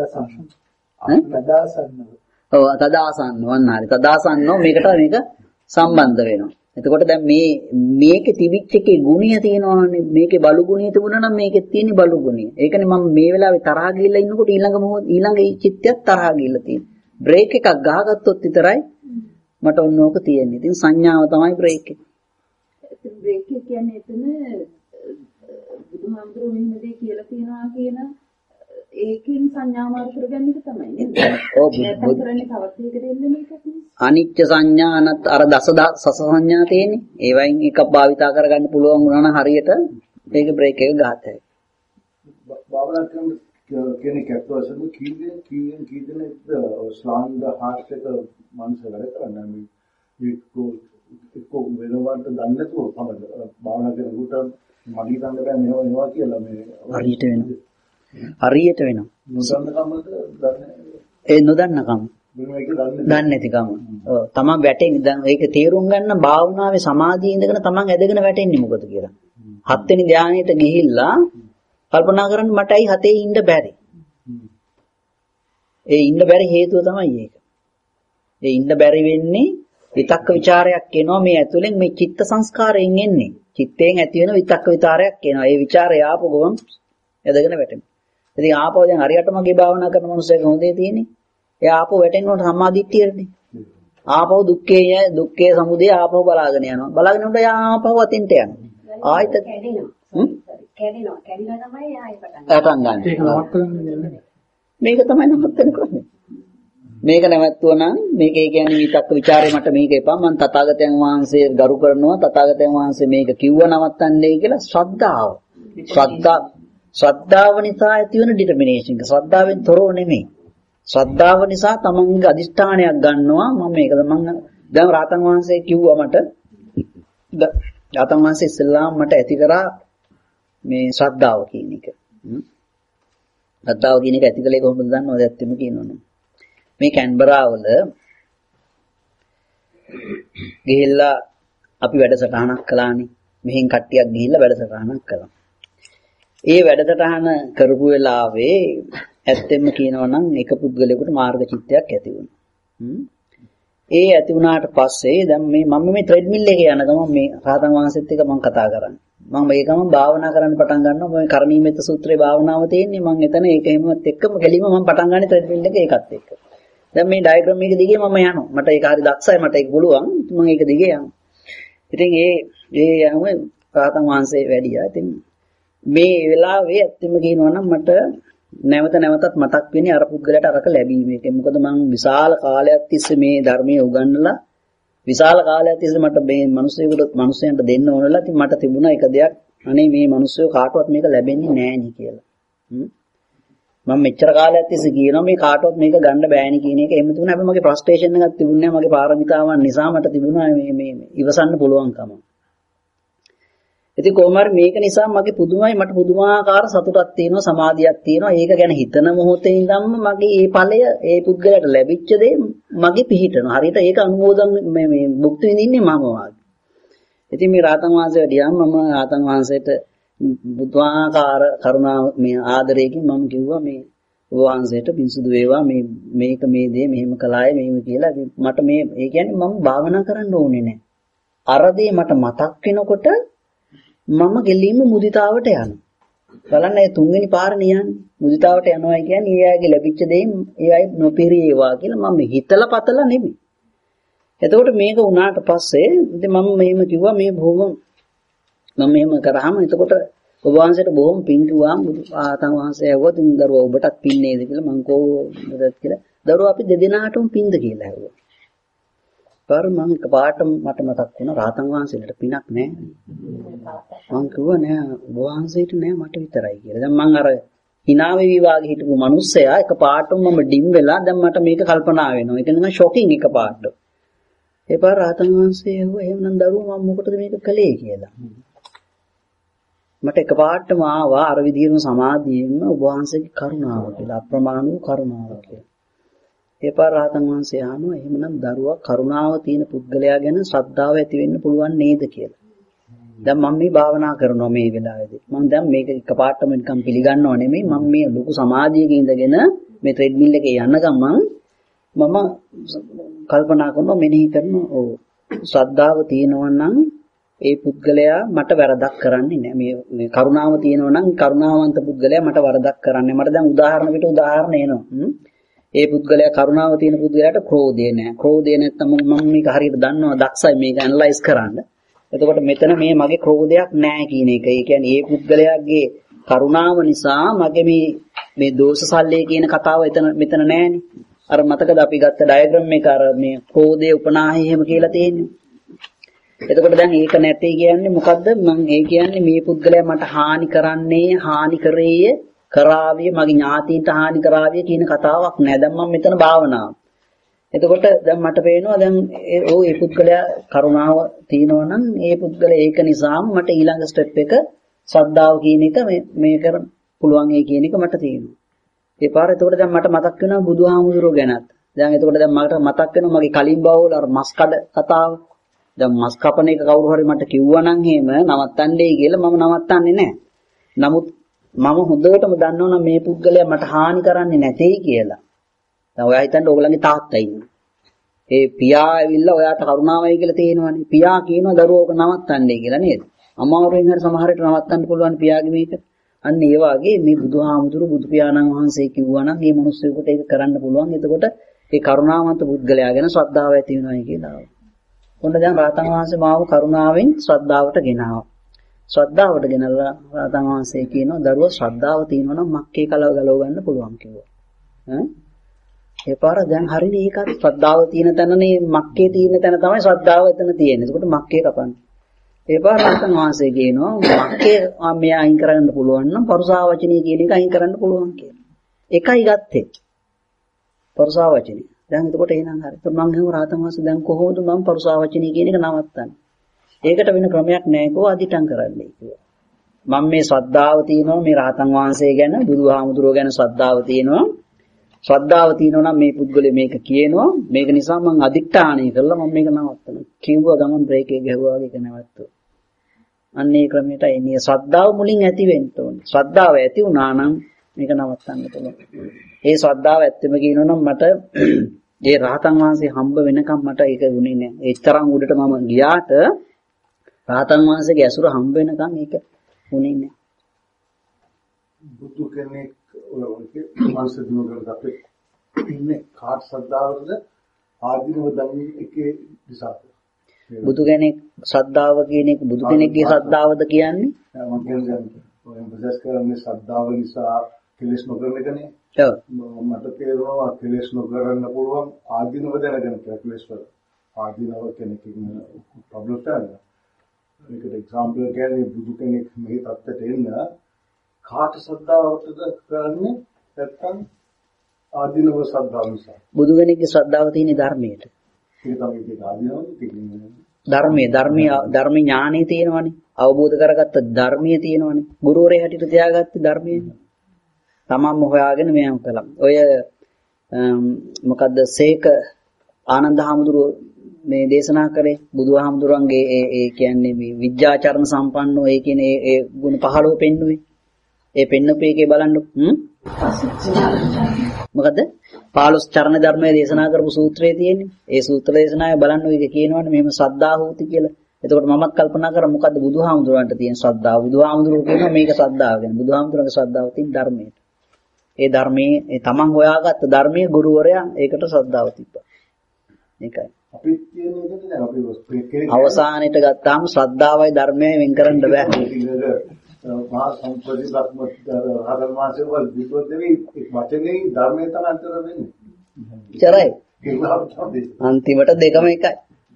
තදාසන්න ඔව් තදාසන්න වන්න හරි තදාසන්නෝ මේකට මේක සම්බන්ධ වෙනවා. එතකොට දැන් මේ මේකේ තිබිච්ච එකේ ගුණය තියෙනවානේ මේකේ බලු ගුණය තිබුණා නම් මේකෙත් තියෙන බලු ගුණය. ඒකනේ මම මේ වෙලාවේ තරහා ගිහිල්ලා ඉන්නකොට ඊළඟ මොහොත ඊළඟ චිත්තයත් තරහා ගිහිල්ලා තියෙන්නේ. බ්‍රේක් එකක් ගහගත්තොත් විතරයි මට ඔන්න ඕක තියෙන්නේ. ඉතින් සංඥාව තමයි බ්‍රේක් එක. එතන බ්‍රේක් එක කියන්නේ එතන බුදුහාමුදුරුවෝ මෙහෙම දෙයක් කියලා තියනවා කියන ඒකෙන් සංඥා මාරු කරගන්න එක තමයි නේද? ඔව් නැත්නම් කරන්නේ තවත් එකකට එන්නේ මේකත් නේ. අනිත්‍ය සංඥානත් අර දස සස සංඥා තියෙන්නේ. ඒවයින් එකක් භාවිතා කරගන්න පුළුවන් වුණා නම් හරියට මේක බ්‍රේක් එක ගහතයි. භාවනා කරන කෙනෙක් අත්වසම කීයෙන් කීයෙන් කීයෙන් ස්ලාන්ද හාස්‍යක මනස වැඩ කරන්නේ මේ ඒක වෙනවට දන්නේ නැතුව තමයි භාවනා කරනකොට මඩි ගන්න බෑ මේව වෙනවා කියලා මේ හරියට වෙනවා. හරියට වෙනවා. නොදන්නකමද දන්නේ ඒ නොදන්නකම. මේක දන්නේ දන්නේ නැතිකම. ඔව් තමන් වැටෙන්නේ දැන් ඒක තේරුම් ගන්න භාවනාවේ සමාධියේ ඉඳගෙන තමන් ඇදගෙන වැටෙන්නේ මොකද කියලා. හත් වෙනි ධානයට ගිහිල්ලා කල්පනා කරන්න මට ඇයි හතේ ඉන්න බැරි. ඒ ඉන්න බැරි හේතුව තමයි ඒක. ඒ ඉන්න බැරි වෙන්නේ විතක්ක ਵਿਚාරයක් එනවා මේ ඇතුලෙන් මේ චිත්ත සංස්කාරයෙන් එන්නේ. චිත්තයෙන් ඇති වෙන විතක්ක විචාරයක් එනවා. ඒ ਵਿਚාරය ආපු ගමන් ඇදගෙන වැටෙනවා. ඉතින් ආපහු දැන් හරියට මගේ භාවනා කරන මනුස්සයෙක් හොඳේ තියෙන්නේ. එයා ආපහු වැටෙන්න ඕන සම්මාදිට්ඨියනේ. ආපහු දුක්ඛේය දුක්ඛේ සමුදය ආපහු බලාගෙන යනවා. බලාගෙන යනකොට එයා ආපහු අතින්ට යනවා. ආයෙත් කැඩෙනවා. හ්ම්? කැඩෙනවා. කැඩිලා තමයි ආයෙ පටන් පටන් ගන්න. ඒක නවත්තන්නේ නෑ. මේක තමයි නවත්තන්න කරන්නේ. මේක නැවැත්තුවා නම් මේකේ කියන්නේ විතක්ක ਵਿਚාරේ මට මේක එපා මං තථාගතයන් වහන්සේ ගරු කරනවා තථාගතයන් වහන්සේ මේක කිව්ව නවත්තන්නේ කියලා ශ්‍රද්ධාව. ශ්‍රද්ධා ශ්‍රද්ධාව නිසා ඇති වෙන ඩිටර්මිනේෂන් එක. ශ්‍රද්ධාවෙන් තොරව නෙමෙයි. ශ්‍රද්ධාව නිසා තමන්ගේ අදිෂ්ඨානයක් ගන්නවා මම මේකද මම දැන් රාතන් වහන්සේ කිව්වා මට රාතන් වහන්සේ ඉස්ලාම් මට ඇති කරා මේ ශ්‍රද්ධාව කියන එක. ශ්‍රද්ධාව කියන එක ඇති කළේ කොහොමද දන්නවද ඇත්තම කියනවනේ. මේ කැන්බරා වල ගිහිල්ලා අපි වැඩසටහනක් කළානේ. මෙහෙන් කට්ටියක් ගිහිල්ලා වැඩසටහනක් කළා. ඒ වැඩසටහන කරපු වෙලාවේ ඇත්තෙන්ම කියනවා නම් එක පුද්ගලයෙකුට මාර්ග චිත්තයක් ඇති වුණා. ඒ ඇති වුණාට පස්සේ දැන් මේ මම මේ ට්‍රෙඩ්මිල් එකේ යන ගමන් මේ රහතන් වහන්සේත් එක්ක මම කතා කරන්නේ. මම මේ ගමන් භාවනා කරන්න පටන් ගන්නවා. මම කරණීයමෙත්ත සූත්‍රයේ භාවනාව තියෙන්නේ. මම එතන ඒක හැමවත් එක්කම ගැලීම මම පටන් ගන්නේ ට්‍රෙඩ්මිල් එකේ ඒකත් එක්ක. දැන් මේ ඩයග්‍රෑම් එක දිගේ මම යනවා. මට ඒක හරි දක්ෂයි. මට ඒක පුළුවන්. මම ඒක දිගේ යනවා. ඉතින් ඒ ඒ යන්නේ රහතන් වහන්සේ වැඩියා. ඉතින් මේ වෙලාවේ ඇත්තම කියනවා නම් මට නැවත නැවතත් මතක් වෙන්නේ අර පුද්ගලයාට අරක ලැබීමේක. මොකද මම විශාල කාලයක් තිස්සේ මේ ධර්මයේ උගන්වලා විශාල කාලයක් තිස්සේ මට මේ මිනිස්සුන්ට මිනිස්සුන්ට දෙන්න ඕනලා. ඉතින් මට තිබුණා එක දෙයක් අනේ මේ මිනිස්සු කාටවත් මේක ලැබෙන්නේ නැහැ නේ කියලා. මම මෙච්චර කාලයක් තිස්සේ කියනවා මේ කාටවත් මේක ගන්න බෑනේ කියන එක. එහෙම තිබුණා. හැබැයි මගේ ෆ්‍රස්ට්‍රේෂන් එකක් තිබුණේ නැහැ. මගේ පාරමිතාවන් නිසා මට තිබුණා මේ මේ ඉවසන්න පුළුවන්කම. ඉතින් කොහොම හරි මේක නිසා මගේ පුදුමයි මට පුදුමාකාර සතුටක් තියෙනවා සමාධියක් තියෙනවා. ඒක ගැන හිතන මොහොතේ ඉඳන්ම මගේ මේ ඵලය ඒ පුද්ගලයාට ලැබිච්ච දේ මගේ පිහිටනවා. හරියට ඒක අනුමෝදන් මේ මේ භුක්ති විඳින්නේ මම වාගේ. ඉතින් මේ රාතන් වහන්සේ වැඩියම් මම රාතන් වහන්සේට බුදුආකාර කරුණා මේ ආදරයෙන් මම කිව්වා මේ ඔබ වහන්සේට පිංසුදු වේවා මේ මේක මේ දේ මෙහෙම කළාය මෙහෙම කියලා මට මේ ඒ කියන්නේ මම භාවනා කරන්න ඕනේ නැහැ. අර දේ මට මතක් වෙනකොට මම ගෙලීම මුදිතාවට යනවා. බලන්න ඒ තුන්වෙනි පාරනේ යන්නේ. මුදිතාවට යනවා කියන්නේ ඒ අයගේ ලැබිච්ච දෙයින් ඒ අය නොපිරියේවා කියලා මම හිතලා පතලා නෙමෙයි. එතකොට මේක වුණාට පස්සේ ඉතින් මම මෙහෙම කිව්වා මේ බොහොම මම මෙහෙම කරාම එතකොට ඔබ වහන්සේට බොහොම පින් කිව්වා බුදු ආතන් වහන්සේ ඇහුවා තුන් දරුවා ඔබටත් පින් නේද කියලා මං කොහොමදත් කියලා දරුවා අපි දෙදෙනාටම පින්ද කියලා ඇහුවා. පාර මම එකපාරටම මට මතක් වුණා රාතන් වහන්සේලට පිනක් නැහැ. මං කිව්වා නෑ ඔබ වහන්සේට නෑ මට විතරයි කියලා. දැන් මං අර hinaවේ විවාගේ හිටපු මිනිස්සයා එකපාරටම මම ඩිම් වෙලා දැන් මට මේක කල්පනා වෙනවා. ඒක නිකන් ෂොකින් එකපාරට. ඒ පාර රාතන් වහන්සේ ඇහුවා එහෙමනම් දරුවා මම මොකටද මේක කළේ කියලා. මට එකපාරටම ආවා අර විදිහම සමාධියෙම ඔබ වහන්සේගේ කරුණාව කියලා අප්‍රමාණ වූ කරුණාව කියලා. ඒ පාර රාතන් වහන්සේ අහනවා එහෙමනම් දරුවා කරුණාව තියෙන පුද්ගලයා ගැන ශ්‍රද්ධාව ඇති වෙන්න පුළුවන් නේද කියලා. දැන් මම මේ භාවනා කරනවා මේ වෙලාවේදී. මම දැන් මේක එකපාරටම නිකන් පිළිගන්නව නෙමෙයි මම මේ ලොකු සමාධියක ඉඳගෙන මේ ට්‍රෙඩ්මිල් එකේ යන ගමන් මම කල්පනා කරනවා මෙනෙහි කරනවා ඔව් ශ්‍රද්ධාව තියෙනවා නම් ඒ පුද්ගලයා මට වැරදක් කරන්නේ නැහැ. මේ මේ කරුණාව තියෙනවා නම් කරුණාවන්ත පුද්ගලයා මට වරදක් කරන්නේ. මට දැන් උදාහරණ පිට උදාහරණ එනවා. ඒ පුද්ගලයා කරුණාව තියෙන පුද්ගලයාට ක්‍රෝධය නැහැ. ක්‍රෝධය නැත්තම් මම මේක හරියට දන්නවා දක්ෂයි මේක ඇනලයිස් කරන්න. එතකොට මෙතන මේ මගේ ක්‍රෝධයක් නැහැ කියන එක. ඒ කියන්නේ ඒ පුද්ගලයාගේ කරුණාව නිසා මගේ මේ මේ දෝෂසල්ලේ කියන කතාව එතන මෙතන නැහැනේ. අර මතකද අපි ගත්ත ඩයග්‍රෑම් එක අර මේ ක්‍රෝධය උපනාහය එහෙම කියලා තියෙන්නේ. එතකොට දැන් ඒක නැtei කියන්නේ මොකද්ද? මම ඒ කියන්නේ මේ පුද්ගලයා මට හානි කරන්නේ හානි කරේය කරාවිය මගේ ඥාතීන්ට හානි කරාවිය කියන කතාවක් නෑ. දැන් මම මෙතන භාවනාව. එතකොට දැන් මට පේනවා දැන් ඕ ඒ පුද්ගලයා කරුණාව තියෙනවා නම් ඒ පුද්ගලයා ඒක නිසාම මට ඊළඟ ස්ටෙප් එක ශ්‍රද්ධාව කියන එක මේ මේ කර පුළුවන් ඒ කියන එක මට තියෙනවා. ඒ පාර එතකොට දැන් මට මතක් වෙනවා බුදුහාමුදුරුවෝ ගැනත්. දැන් එතකොට දැන් මට මතක් වෙනවා මගේ කලින් බවවල අර මස් කඩ කතාව. දැන් මස් කපන එක කවුරු හරි මට කිව්වා නම් එහෙම නවත්තන්නේ කියලා මම නවත්තන්නේ නැහැ. නමුත් මම හොඳටම දන්නවනම් මේ පුද්ගලයා මට හානි කරන්නේ නැtei කියලා. දැන් ඔයා හිතන්න ඕගලන්ගේ තාත්තා ඉන්නවා. ඒ පියා ඇවිල්ලා ඔයාට කරුණාවයි කියලා තේනවනේ. පියා කියනවා දරුවෝ ඔක නවත්තන්නේ කියලා නේද? අමාරුවෙන් හරි සමහර විට නවත්තන්න පුළුවන් පියාගේ මේක. අන්න ඒ වගේ මේ බුදුහාමුදුරු බුදු පියාණන් වහන්සේ කිව්වා නම් මේ මිනිස්සුෙකුට ඒක කරන්න පුළුවන්. එතකොට ඒ කරුණාවන්ත පුද්ගලයා ගැන ශ්‍රද්ධාව ඇති වෙනවායි කියලා. ඔන්න දැන් රාතන් වහන්සේ මාව කරුණාවෙන් ශ්‍රද්ධාවට ගෙනාවා. ශ්‍රද්ධාවට ගෙනල්ලා රාතන් වහන්සේ කියනවා දරුවා ශ්‍රද්ධාව තියෙනවා නම් මක්කේ කලව ගලව ගන්න පුළුවන් කිව්වා. ඈ ඒ පාර දැන් හරිනේ ඒකත් ශ්‍රද්ධාව තියෙන තැනනේ මක්කේ තියෙන තැන තමයි ශ්‍රද්ධාව එතන තියෙන්නේ. ඒකට මක්කේ කපන්නේ. ඒ පාර රාතන් වහන්සේ කියනවා මක්කේ මෙයා අයින් කරන්න පුළුවන් නම් පරුසා වචනේ කියන එක අයින් කරන්න පුළුවන් කියලා. එකයි ගත්තේ. පරුසා වචනේ. දැන් එතකොට එහෙනම් හරි. මම එහෙම රාතන් වහන්සේ දැන් කොහොමද මම පරුසා වචනේ කියන එක නවත්තන්නේ? ඒකට වෙන ක්‍රමයක් නැහැ කෝ අදිටන් කරන්නයි කිව්වා. මම මේ ශ්‍රද්ධාව තියෙනවා මේ රාතන් වහන්සේ ගැන බුදුහාමුදුරුවෝ ගැන ශ්‍රද්ධාව තියෙනවා. ශ්‍රද්ධාව තියෙනවා නම් මේ පුද්ගලයා මේක කියනවා. මේක නිසා මම අදිට්ඨානය කරලා මම මේක නවත්තනවා. කිව්වා ගමන් බ්‍රේක් එක ගැහුවා වගේ ඒක නැවතුවා. අන්න ඒ ක්‍රමයට එන්නේ ශ්‍රද්ධාව මුලින් ඇති වෙන්න ඕනේ. ශ්‍රද්ධාව ඇති වුණා නම් මේක නවත්තන්න පුළුවන්. ඒ ශ්‍රද්ධාව ඇත්තම කියනොනම් මට ඒ රහතන් වහන්සේ හම්බ වෙනකම් මට ඒක වුණේ නෑ. ඒ තරම් උඩට මම ගියාට රහතන් වහන්සේගේ ඇසුර හම්බ වෙනකම් ඒක වුණේ නෑ. බුදු කෙනෙක් ඔයගේ මානසික දිනුවකට අපේ ඉන්නේ කාට ශ්‍රද්ධාවද ආධිනව ධම්මී එකේ දිසාව. බුදු කෙනෙක් ශ්‍රද්ධාව කියන එක බුදු කෙනෙක්ගේ ශ්‍රද්ධාවද කියන්නේ? මම කියන්නේ ඔය බසස් කරන්නේ ශ්‍රද්ධාව නිසා කෙලෙස් නොකරන එකනේ. ඔව්. මට තේරෙනවා කෙලෙස් නොකරන්න පුළුවන් ආධිනව දැනගෙන කෙලෙස් වල ආධිනව කෙනෙක් ඉන්න ප්‍රොබ්ලම් තමයි. ඒකට එක්සැම්පල් කියන්නේ බුදු කෙනෙක් මේ தත්තට එන්න කාට ශ්‍රද්ධාවටද කරන්නේ නැත්නම් ආධිනව ශ්‍රද්ධාව නිසා. බුදු කෙනෙක්ගේ ශ්‍රද්ධාව තියෙන ධර්මයට. ඒක තමයි ඒක ආධිනව තියෙන්නේ. ධර්මයේ ධර්මයේ ධර්ම ඥානෙ තියෙනවනේ. අවබෝධ කරගත්ත ධර්මයේ තියෙනවනේ. ගුරුවරයා හැටියට තියාගත්ත ධර්මයේ. තමන්ම හොයාගෙන මෙයන් කළා. ඔය මොකද්ද සේක ආනන්ද හාමුදුරුවෝ මේ දේශනා කරේ බුදුහාමුදුරන්ගේ ඒ ඒ කියන්නේ මේ විද්‍යාචරණ සම්පන්නෝ ඒ කියන්නේ ඒ ඒ ගුණ පහළව පෙන්නුවේ. ඒ පෙන්නපු එකේ බලන්න හ්ම් මොකද්ද පහළොස් චරණ ධර්මයේ දේශනා කරපු සූත්‍රයේ තියෙන්නේ. ඒ සූත්‍ර දේශනාවේ බලන්න ඔයක කියනවනේ මෙහෙම සද්ධා හෝති කියලා. එතකොට මමත් කල්පනා කරා මොකද්ද බුදුහාමුදුරන්ට තියෙන ශ්‍රද්ධාව. බුදුහාමුදුරුවෝ කියනවා මේක ශ්‍රද්ධාව ගැන. බුදුහාමුදුරන්ගේ ශ්‍රද්ධාව තියෙන ධර්මයට. ඒ ධර්මයේ ඒ තමන් හොයාගත්ත ධර්මයේ ගුරුවරයා ඒකට ශ්‍රද්ධාව තිබ්බා. ඒකයි. අපි කියන එකද දැන් අපි කෙනෙක් අවසානයේට ගත්තාම ශ්‍රද්ධාවයි ධර්මයයි වෙන් කරන්න බෑ. මහා සම්ප්‍රති ධර්මතර හතර මාසෙ වල විකෝත් දෙවි වචනේ ධර්මයේ තමයි අන්තර වෙන්නේ. චරයි. අන්තිමට දෙකම එකයි.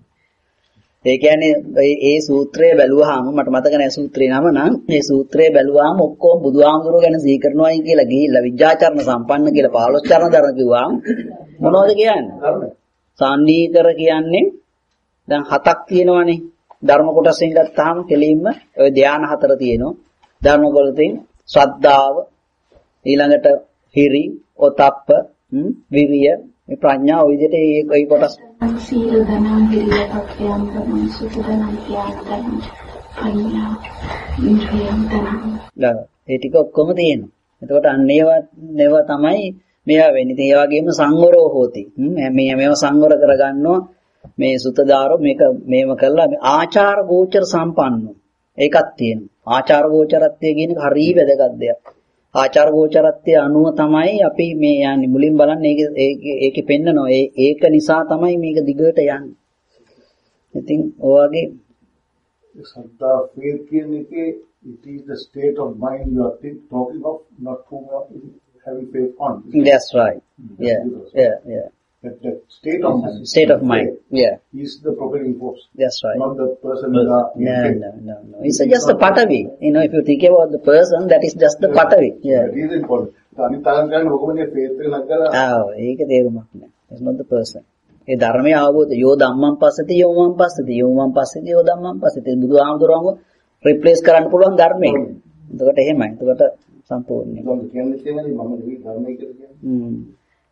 ඒ කියන්නේ ඒ සූත්‍රය බැලුවාම මට මතක නැහැ සූත්‍රේ නම නම් මේ සූත්‍රය බැලුවාම ඔක්කොම බුදුහාමුදුරුවෝ ගැන සිහි කරනවායි කියලා ගිහිල්ලා විජ්ජාචරණ සම්පන්න කියලා පහළොස් චරණ ධර්ම කිව්වාම මොනවද කියන්නේ? සාන්නීකර කියන්නේ දැන් හතක් තියෙනවානේ. ධර්ම කොටසෙන් ගත්තාම කෙලින්ම ඔය ධාන හතර තියෙනවා. ධර්ම වලදී ශ්‍රද්ධාව ඊළඟට හිරි, ඔතප්ප, විරිය, මේ ප්‍රඥා ඔය විදිහට ඒ කොටස් සීල ධනම් විරිය පක්ඛයන් තමයි සුඛ ධනම් ත්‍යාග ප්‍රඥා ඉන්ද්‍රියම් ධනම්. ඒ ටික ඔක්කොම තියෙනවා. එතකොට අන්න ඒවා ඒවා තමයි මේවා වෙන්නේ. ඉතින් ඒ වගේම සංවරෝ හෝති. මේ මේවා සංවර කරගන්නවා මේ සුතදාරෝ මේක මේව කළා ආචාර ගෝචර සම්පන්නෝ. ඒකක් තියෙනවා. ආචාර ගෝචරත්වය කියන එක හරිය වැදගත් දෙයක්. ආචාර ගෝචරත්වය අනුව තමයි අපි මේ යන්නේ මුලින් බලන්නේ ඒක ඒකේ පෙන්නනවා. ඒ ඒක නිසා තමයි මේක දිගට යන්නේ. ඉතින් ඔයගේ සද්දා faith කියන එකේ it is the state of mind you are talking of, not whom you are having faith on. That's right. Yeah, yeah, yeah. That, that state of mind. State of mind. Yeah. Is the propelling force. That's right. Not the person who are in No, faith. no, no, no. It's just the patavi. You know, if you think about the person, that is just the patavi. Yeah. That is important. අනිත් තරම් ගන්න ඔකමනේ faith එක නගලා. ආ, ඒක තේරුමක් නෑ. It's not the person. ඒ ධර්මයේ අවබෝධ යෝ ධම්මං පස්සති යෝ මං පස්සති යෝ මං පස්සති යෝ ධම්මං පස්සති බුදුහාමුදුරුවෝ රිප්ලේස් කරන්න පුළුවන් ධර්මයේ. එතකොට එහෙමයි. එතකොට සම්පූර්ණයි. මම කියන්නේ කියන්නේ මම නෙවෙයි ධර්මයේ කියලා කියන්නේ. හ්ම්.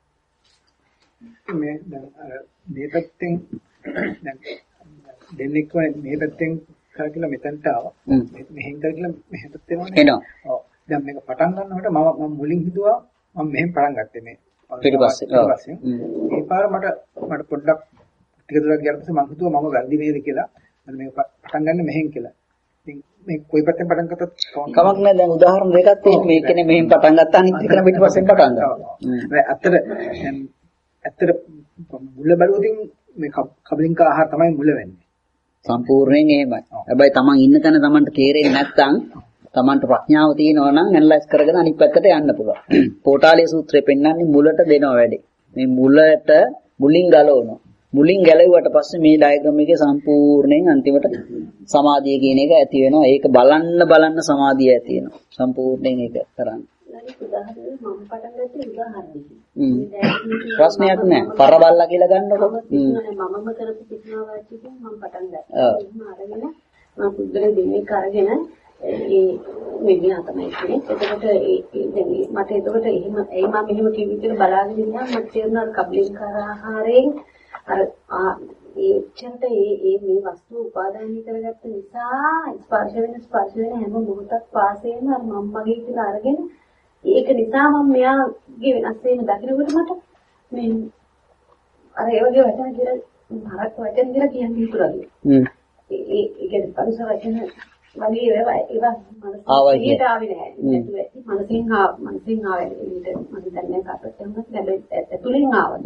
මේ දැන් අර මේ පැත්තෙන් දැන් දෙන්නෙක් වගේ මේ පැත්තෙන් කරකිලා මෙතනට ආවා. මෙහෙන් කරකිලා මෙහෙට එනවනේ. එනවා. ඔව්. දැන් මේක පටන් ගන්නකොට මම මම මුලින් හිතුවා මම මෙහෙන් පටන් ගත්තේ මේ. පිටිපස්සේ. පිටිපස්සේ. ඒ පාර මට මට පොඩ්ඩක් ටික දුරක් ගියාට පස්සේ මම හිතුවා මම වැරදි නේද කියලා. මම මේක පටන් ගන්න මෙහෙන් කියලා. ඉතින් මේ කොයි පැත්තෙන් පටන් ගත්තත් කමක් නැහැ. දැන් උදාහරණ දෙකක් තියෙනවා. මේ කියන්නේ මෙහෙන් පටන් ගත්තා අනිත් එක පිටිපස්සෙන් පටන් ගන්නවා. ඇත්තට ඇත්තට මුල බැලුවොතින් මේ කබලින්ක ආහාර තමයි මුල වෙන්නේ. සම්පූර්ණයෙන් එහෙමයි. හැබැයි Taman ඉන්න තැන Tamanට තේරෙන්නේ නැත්නම් Tamanට ප්‍රඥාව තියෙනවා නම් ඇනලයිස් කරගෙන අනිත් පැත්තට යන්න පුළුවන්. පෝටාලේ සූත්‍රය පෙන්නන්නේ මුලට දෙනවා වැඩි. මේ මුලට මුලින් ගලවනවා. මුලින් ගැලෙව්වට පස්සේ මේ ඩයග්‍රෑම් එකේ සම්පූර්ණයෙන් අන්තිමට සමාධිය කියන එක ඇති වෙනවා. ඒක බලන්න බලන්න සමාධිය ඇති වෙනවා. සම්පූර්ණයෙන් ඒක කරන්න. උදාහරණයක් මම පටන් ගත්තේ උදාහරණයක්. ප්‍රශ්නයක් නැහැ. පරබල්ලා කියලා ගන්නකො. මමම කරපු පිටනාවාචිකෙන් මම පටන් ගත්තා. එහෙම අරගෙන මම පුදුරේ දෙන්නේ අරගෙන ඒ මෙදිනා තමයි කියන්නේ. එතකොට ඒ දැන් මට එතකොට එහෙම එයි මම මෙහෙම කිව්ව විදිහට බලාගෙන ඉන්නවා මට තේරුණා කබ්ලින්කාර ආහාරයෙන් අර ඒ චන්ත ඒ ඒ මේ වස්තු උපාදානය කරගත්ත නිසා ස්පර්ශ වෙන ස්පර්ශ වෙන හැම මොහොතක් පාසෙම අර මම මගේ කියලා අරගෙන ඒක නිසා මම මෙයාගේ වෙනස් වෙන දකින්නකොට මට මේ අර ඒ වගේ වචන කියලා හරක් වචන කියලා කියන්නේ හිතුණා. හ්ම්. ඒ ඒ කියන්නේ පරිස වචන වගේ ඒවා ඒවා මනසට ආවේ නැහැ. මනසින් ආව මනසින් ආවේ ඒක මම දැන් කාටවත් නැහැ. හැබැයි ඇතුලින් ආවා.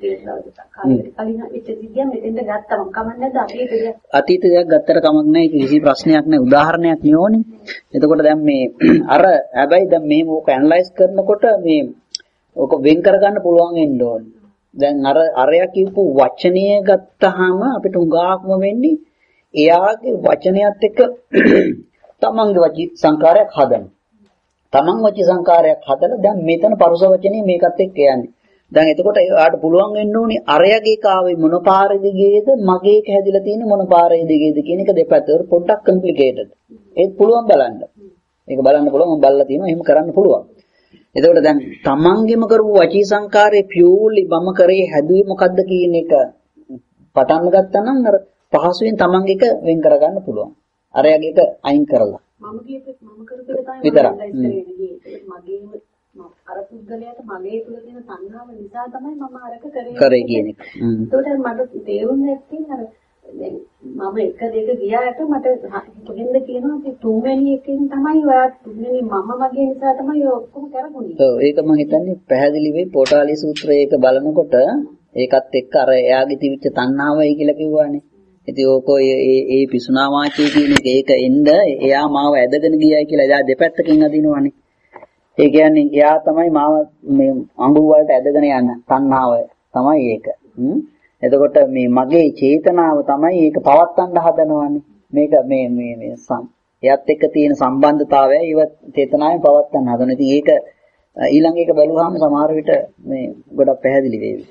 කලින් විචිතිය මෙතෙන්ට ගත්තා මම කමන්නේ නැද්ද අතීතයක් අතීතයක් ගත්තට කමක් නැහැ. කිසි ප්‍රශ්නයක් නැහැ. උදාහරණයක් නෙවෙයි. එතකොට දැන් මේ අර හැබැයි දැන් මේ ඕක ඇනලයිස් කරනකොට මේ ඕක වෙන් කරගන්න පුළුවන් වෙන්න ඕනේ. දැන් අර අරයා කියපු වචනය ගත්තාම අපිට උගාක්ම වෙන්නේ එයාගේ වචනයත් එක්ක තමන්ගේ වචී සංකාරයක් හදන. තමන් වචී සංකාරයක් හදලා දැන් මෙතන පරුස වචනේ මේකත් එක්ක යන්නේ. දැන් එතකොට එයාට පුළුවන් වෙන්න ඕනේ අරයගේ කාවේ මොන පාරේ දිගේද මගේ එක හැදිලා තියෙන්නේ මොන පාරේ දිගේද කියන එක දෙපැත්තට පොඩ්ඩක් කම්ප්ලිකේටඩ්. ඒක පුළුවන් බලන්න. ඒක බලන්න පුළුවන් මම බලලා තියෙනවා එහෙම කරන්න පුළුවන්. එතකොට දැන් තමන්ගෙම කරපු වචී සංකාරයේ පියුර්ලි මම කරේ හැදුවේ මොකද්ද කියන එක පටන් ගත්තා නම් අර පහසුවෙන් තමන්ගේ එක වෙන් කරගන්න පුළුවන්. අරයාගේ එක අයින් කරලා. මම කියපේ මම කරපේ තමයි විතරක්. මගේම අර පුද්ගලයාට මගේ තුල තියෙන සංහාව නිසා තමයි මම අරක කරේ. කරේ කියන එක. ඒකට මට තේරුන්නේ නැත්නම් අර මම එක දෙක ගියාට මට හිතෙන්ද කියනවා ඒ තුන්වෙනි එකෙන් තමයි ඔයා තුන්වෙනි මම මගේ නිසා තමයි ඔක්කොම කරගුණේ. ඔව් ඒක මම හිතන්නේ පැහැදිලි වෙයි පොටාලි සූත්‍රයේ ඒක බලනකොට ඒකත් එක්ක අර එයාගේ තිබිච්ච තණ්හාවයි කියලා කිව්වානේ. ඉතින් ඕකෝ ඒ ඒ පිසුනා වාචී කියන එක ඒක එන්න එයා මාව ඇදගෙන ගියයි කියලා එයා දෙපැත්තකින් අදිනවනේ. ඒ කියන්නේ එයා තමයි මාව මේ අඟුරු වලට ඇදගෙන යන තණ්හාව තමයි ඒක. එතකොට මේ මගේ චේතනාව තමයි ඒක පවත්තන්න හදනවනේ. මේක මේ මේ මේ සම් එයත් එක්ක තියෙන සම්බන්ධතාවය ඒව චේතනාවෙන් පවත්තන්න හදන. ඉතින් ඒක ඊළඟ එක බැලුවාම සමහර විට මේ ගොඩක් පැහැදිලි වෙයි.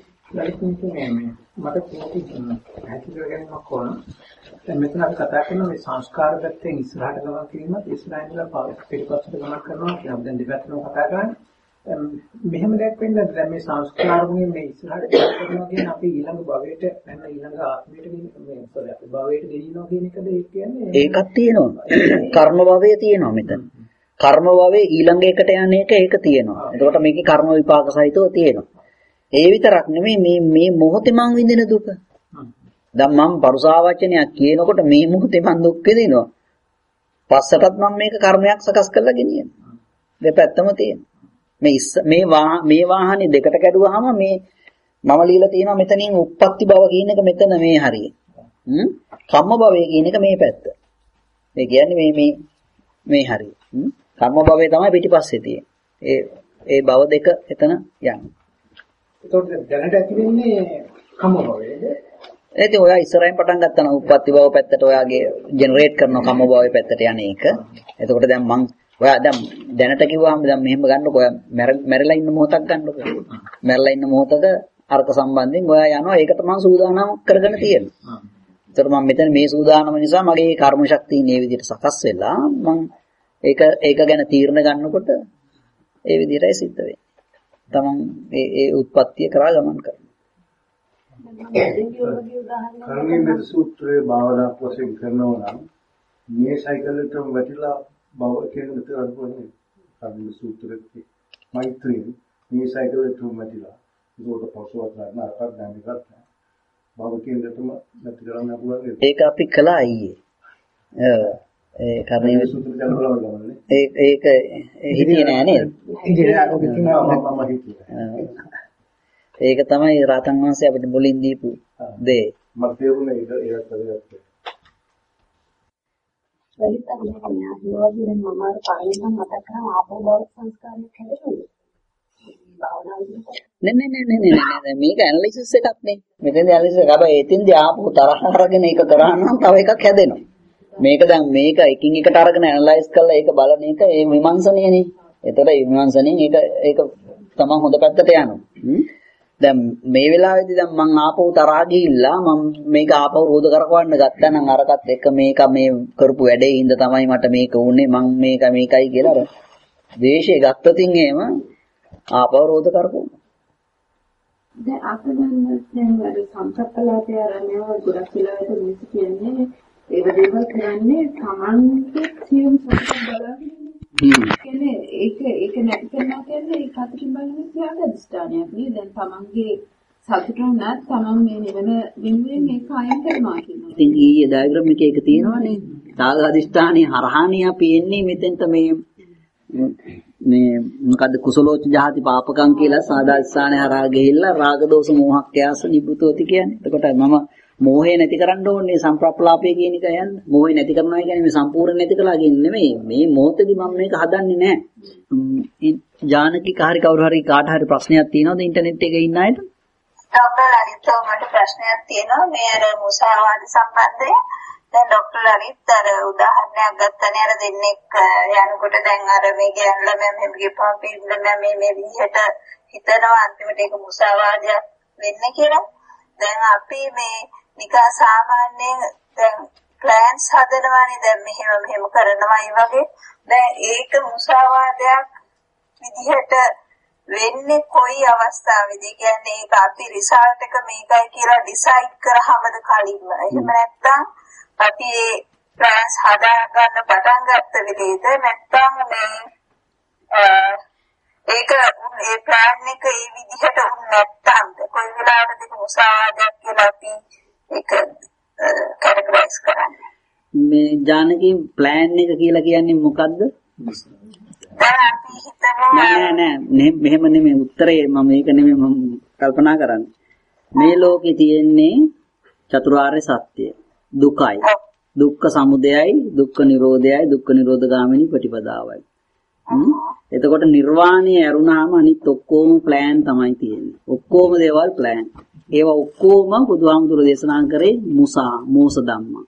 මට පොඩි පැහැදිලි කරගන්නක් ඕන. දැන් මෙතන අපි කතා කරන මේ සංස්කාර පැත්තෙන් ඉස්සරහට ගමන් කිරීමත් ඉස්සරහින් ඉඳලා පිටපස්සට ගමන් කරනවා කියන දැන් දෙපැත්තම කතා කරන්නේ. මෙහෙම දෙයක් වෙන්නේ දැන් මේ සංස්කාර වලින් මේ ඉස්සරහට කරනවා කියන්නේ අපි ඊළඟ භවයට නැත්නම් ඊළඟ ආත්මයට මේ සෝරි අපි භවයට ගෙනියනවා කියන එකද ඒ කියන්නේ ඒකක් තියෙනවා. කර්ම භවයේ තියෙනවා මෙතන. කර්ම භවයේ ඊළඟ එකට යන එක ඒක තියෙනවා. එතකොට මේකේ කර්ම විපාක සහිතව තියෙනවා. ඒ විතරක් නෙමෙයි මේ මේ මොහොතේ මං විඳින දුක. දැන් මම පරුසා වචනයක් කියනකොට මේ මොහොතේ මං දුක් විඳිනවා. පස්සටත් මම මේක කර්මයක් සකස් කරලා ගෙනියනවා. දෙපැත්තම තියෙනවා. මේ මේ මේ වාහනේ දෙකට කැඩුවාම මේ මම লীලා තියෙනවා මෙතනින් උප්පත්ති භව කියන එක මෙතන මේ හරිය. හ්ම් කම්ම භවය කියන එක මේ පැත්ත. ඒ කියන්නේ මේ මේ මේ හරිය. හ්ම් කම්ම භවය තමයි පිටිපස්සේ තියෙන්නේ. ඒ ඒ භව දෙක එතන යන්නේ. ඒතකොට දැනට ඇති වෙන්නේ කම්ම භවයේද? ඒත් ඔයා ඉස්සරහින් පටන් ගත්තා නම් උප්පත්ති භව පැත්තට ඔයාගේ ජෙනරේට් කරන කම්ම භවයේ පැත්තට යන එක. එතකොට දැන් මං ඔයා දැන් දැනට කිව්වම දැන් මෙහෙම ගන්නකො ඔයා මැරලා ඉන්න මොහොතක් ගන්නකො. මැරලා ඉන්න මොහොතක අර්ථ සම්බන්ධයෙන් ඔයා යනවා ඒකට මම සූදානම් කරගෙන තියෙනවා. ඒතර මම මෙතන මේ සූදානම නිසා මගේ කර්ම ශක්තිය මේ විදිහට සකස් වෙලා මම ඒක ඒක ගැන තීරණ ගන්නකොට ඒ විදිහටයි සිද්ධ වෙන්නේ. තමන් ඒ ඒ උත්පත්තිය කරා ගමන් කරනවා. කර්මයේ මේ සූත්‍රයේ භාවනා වශයෙන් කරනවා නම් මේ සයිකලෙට වැටිලා බව කියන විතර අරපොනේ කර්ම සූත්‍රයේ මෛත්‍රී මේ සයිකලෙට වැටිලා ඒකට පොසවත් ගන්න අරකට දැන් එකක් බව කියන දෙතම නැති කරන්න පුළුවන් ඒක අපි කළා අයියේ. ඒ කර්මයේ සූත්‍ර දැන් බලන්න ඒ ඒක හිතියේ නෑ නේද? ඒක තමයි රාතන් වහන්සේ අපිට මුලින් දීපු දේ. මට තේරුණේ ඒක ඒකට වැදගත්. වෙලිතම ඥානෝදින මම අර පරිණාම මතක කරන ආපෝ බව සංස්කාරයක් හැදෙන්නේ. නේ නේ නේ නේ නේ මේක ඇනලිසිස් එකක් නේ. මෙතෙන්දී ඇනලිසිස් එක හැබැයි එතෙන්දී ආපෝ තරහ අරගෙන ඒක කරා නම් තව එකක් හැදෙනවා. මේක දැන් මේක එකින් එකට අරගෙන ඇනලයිස් කරලා ඒක බලන එක ඒ විමර්ශනයනේ. එතකොට විමර්ශනයෙන් ඒක ඒක තමයි හොඳ පැත්තට යනවා. දැන් මේ වෙලාවේදී දැන් මං ආපහු තරහා ගිහිල්ලා මම මේක ආපහු රෝධ කරකවන්න ගත්තා නම් අරකට එක මේක මේ කරපු වැඩේ හින්දා තමයි මට මේක උනේ මං මේක මේකයි කියලා අර ද්වේෂය ගත්තොතින් එහෙම ආපහු රෝධ කරපුවා. දැන් අපෙන් දැන් අර සංකප්පලාපය ආරම්භව ගොඩක් වෙලාවට මිනිස්සු කියන්නේ ඒව දේවල් කරන්නේ Tamange සියුම් සංකප්ප බලාගෙන කියන්නේ ඒක ඒක නැති කරනවා කියන්නේ ඒක අතරින් බලන්නේ ත්‍යාග අධිෂ්ඨානයක් නේ. දැන් තමන්ගේ සතුට උනත් තමන් මේ නිවන වෙනුවෙන් ඒක අයින් කරනවා කියනවා. ඉතින් ඊයේ ඩයග්‍රෑම් එකේ ඒක තියෙනවනේ. ත්‍යාග අධිෂ්ඨානේ හරහානේ අපි එන්නේ මෙතෙන්ට මේ මේ මොකද්ද කුසලෝච්ච ජාති පාපකම් කියලා සාදාස්ථානේ හරහා ගිහිල්ලා රාග දෝෂ මෝහක් යාස නිබුතෝති කියන්නේ. එතකොට මම මෝහය නැති කරන්න ඕනේ සම්ප්‍රප්ලාපය කියන එක යන්න. මෝහය නැති කරනවා කියන්නේ මේ සම්පූර්ණ නැති කළා කියන්නේ නෙමෙයි. මේ මොහොතේදී මම මේක හදන්නේ නැහැ. ජානකි කාරි කවුරු හරි කාට හරි ප්‍රශ්නයක් තියෙනවද ඉන්ටර්නෙට් එකේ ඉන්න අයට? ડોક્ટર ලලිත මට ප්‍රශ්නයක් තියෙනවා මේ අර මුසාවාද සම්බන්ධයෙන්. දැන් ડોક્ટર ලලිත අර උදාහරණයක් ගත්තනේ අර දෙන්නෙක් යනකොට දැන් අර මේ ගැන්ලා මම මෙහෙම ගිහපුවා පිළිබඳ මේ මේ විදිහට හිතනවා අන්තිමට ඒක මුසාවාදයක් වෙන්නේ කියලා. දැන් අපි මේ නිකන් සාමාන්‍යයෙන් දැන් ප්ලෑන්ස් හදනවානේ දැන් මෙහෙම මෙහෙම කරනවා ඒ වගේ දැන් ඒක මුසාවාදයක් විදිහට වෙන්නේ කොයි අවස්ථාවේදී කියන්නේ ඒක අපි රිසල්ට් එක මේකයි කියලා ඩිසයිඩ් කරාමද කලින්ම එහෙම නැත්නම් අපි ඒ ප්ලෑන්ස් හදා ගන්න පටන් ගත්ත වෙලේද නැත්නම් මේ ඒක ඒ ප්ලෑන් එක ඒ විදිහට උන් නැත්තම් කොයි වෙලාවකද මුසාවාදයක් කියලා අපි ඒක කැටගරයිස් කරන්නේ. මේ ජානකී ප්ලෑන් එක කියලා කියන්නේ මොකද්ද? දැන් අපි හිතමු නෑ නෑ නෑ මෙහෙම නෙමෙයි උත්තරේ මම මේක නෙමෙයි මම කල්පනා කරන්නේ. මේ ලෝකේ තියෙන්නේ චතුරාර්ය සත්‍යය. දුකයි. දුක්ඛ සමුදයයි, දුක්ඛ නිරෝධයයි, දුක්ඛ නිරෝධගාමිනී ප්‍රතිපදාවයි. හ්ම්. එතකොට නිර්වාණය ඇරුණාම අනිත් ඔක්කොම ප්ලෑන් තමයි තියෙන්නේ. ඔක්කොම දේවල් ප්ලෑන්. ඒවා ඔක්කොම බුදුහාමුදුරු දේශනා කරේ මුසා, මෝස ධම්මා.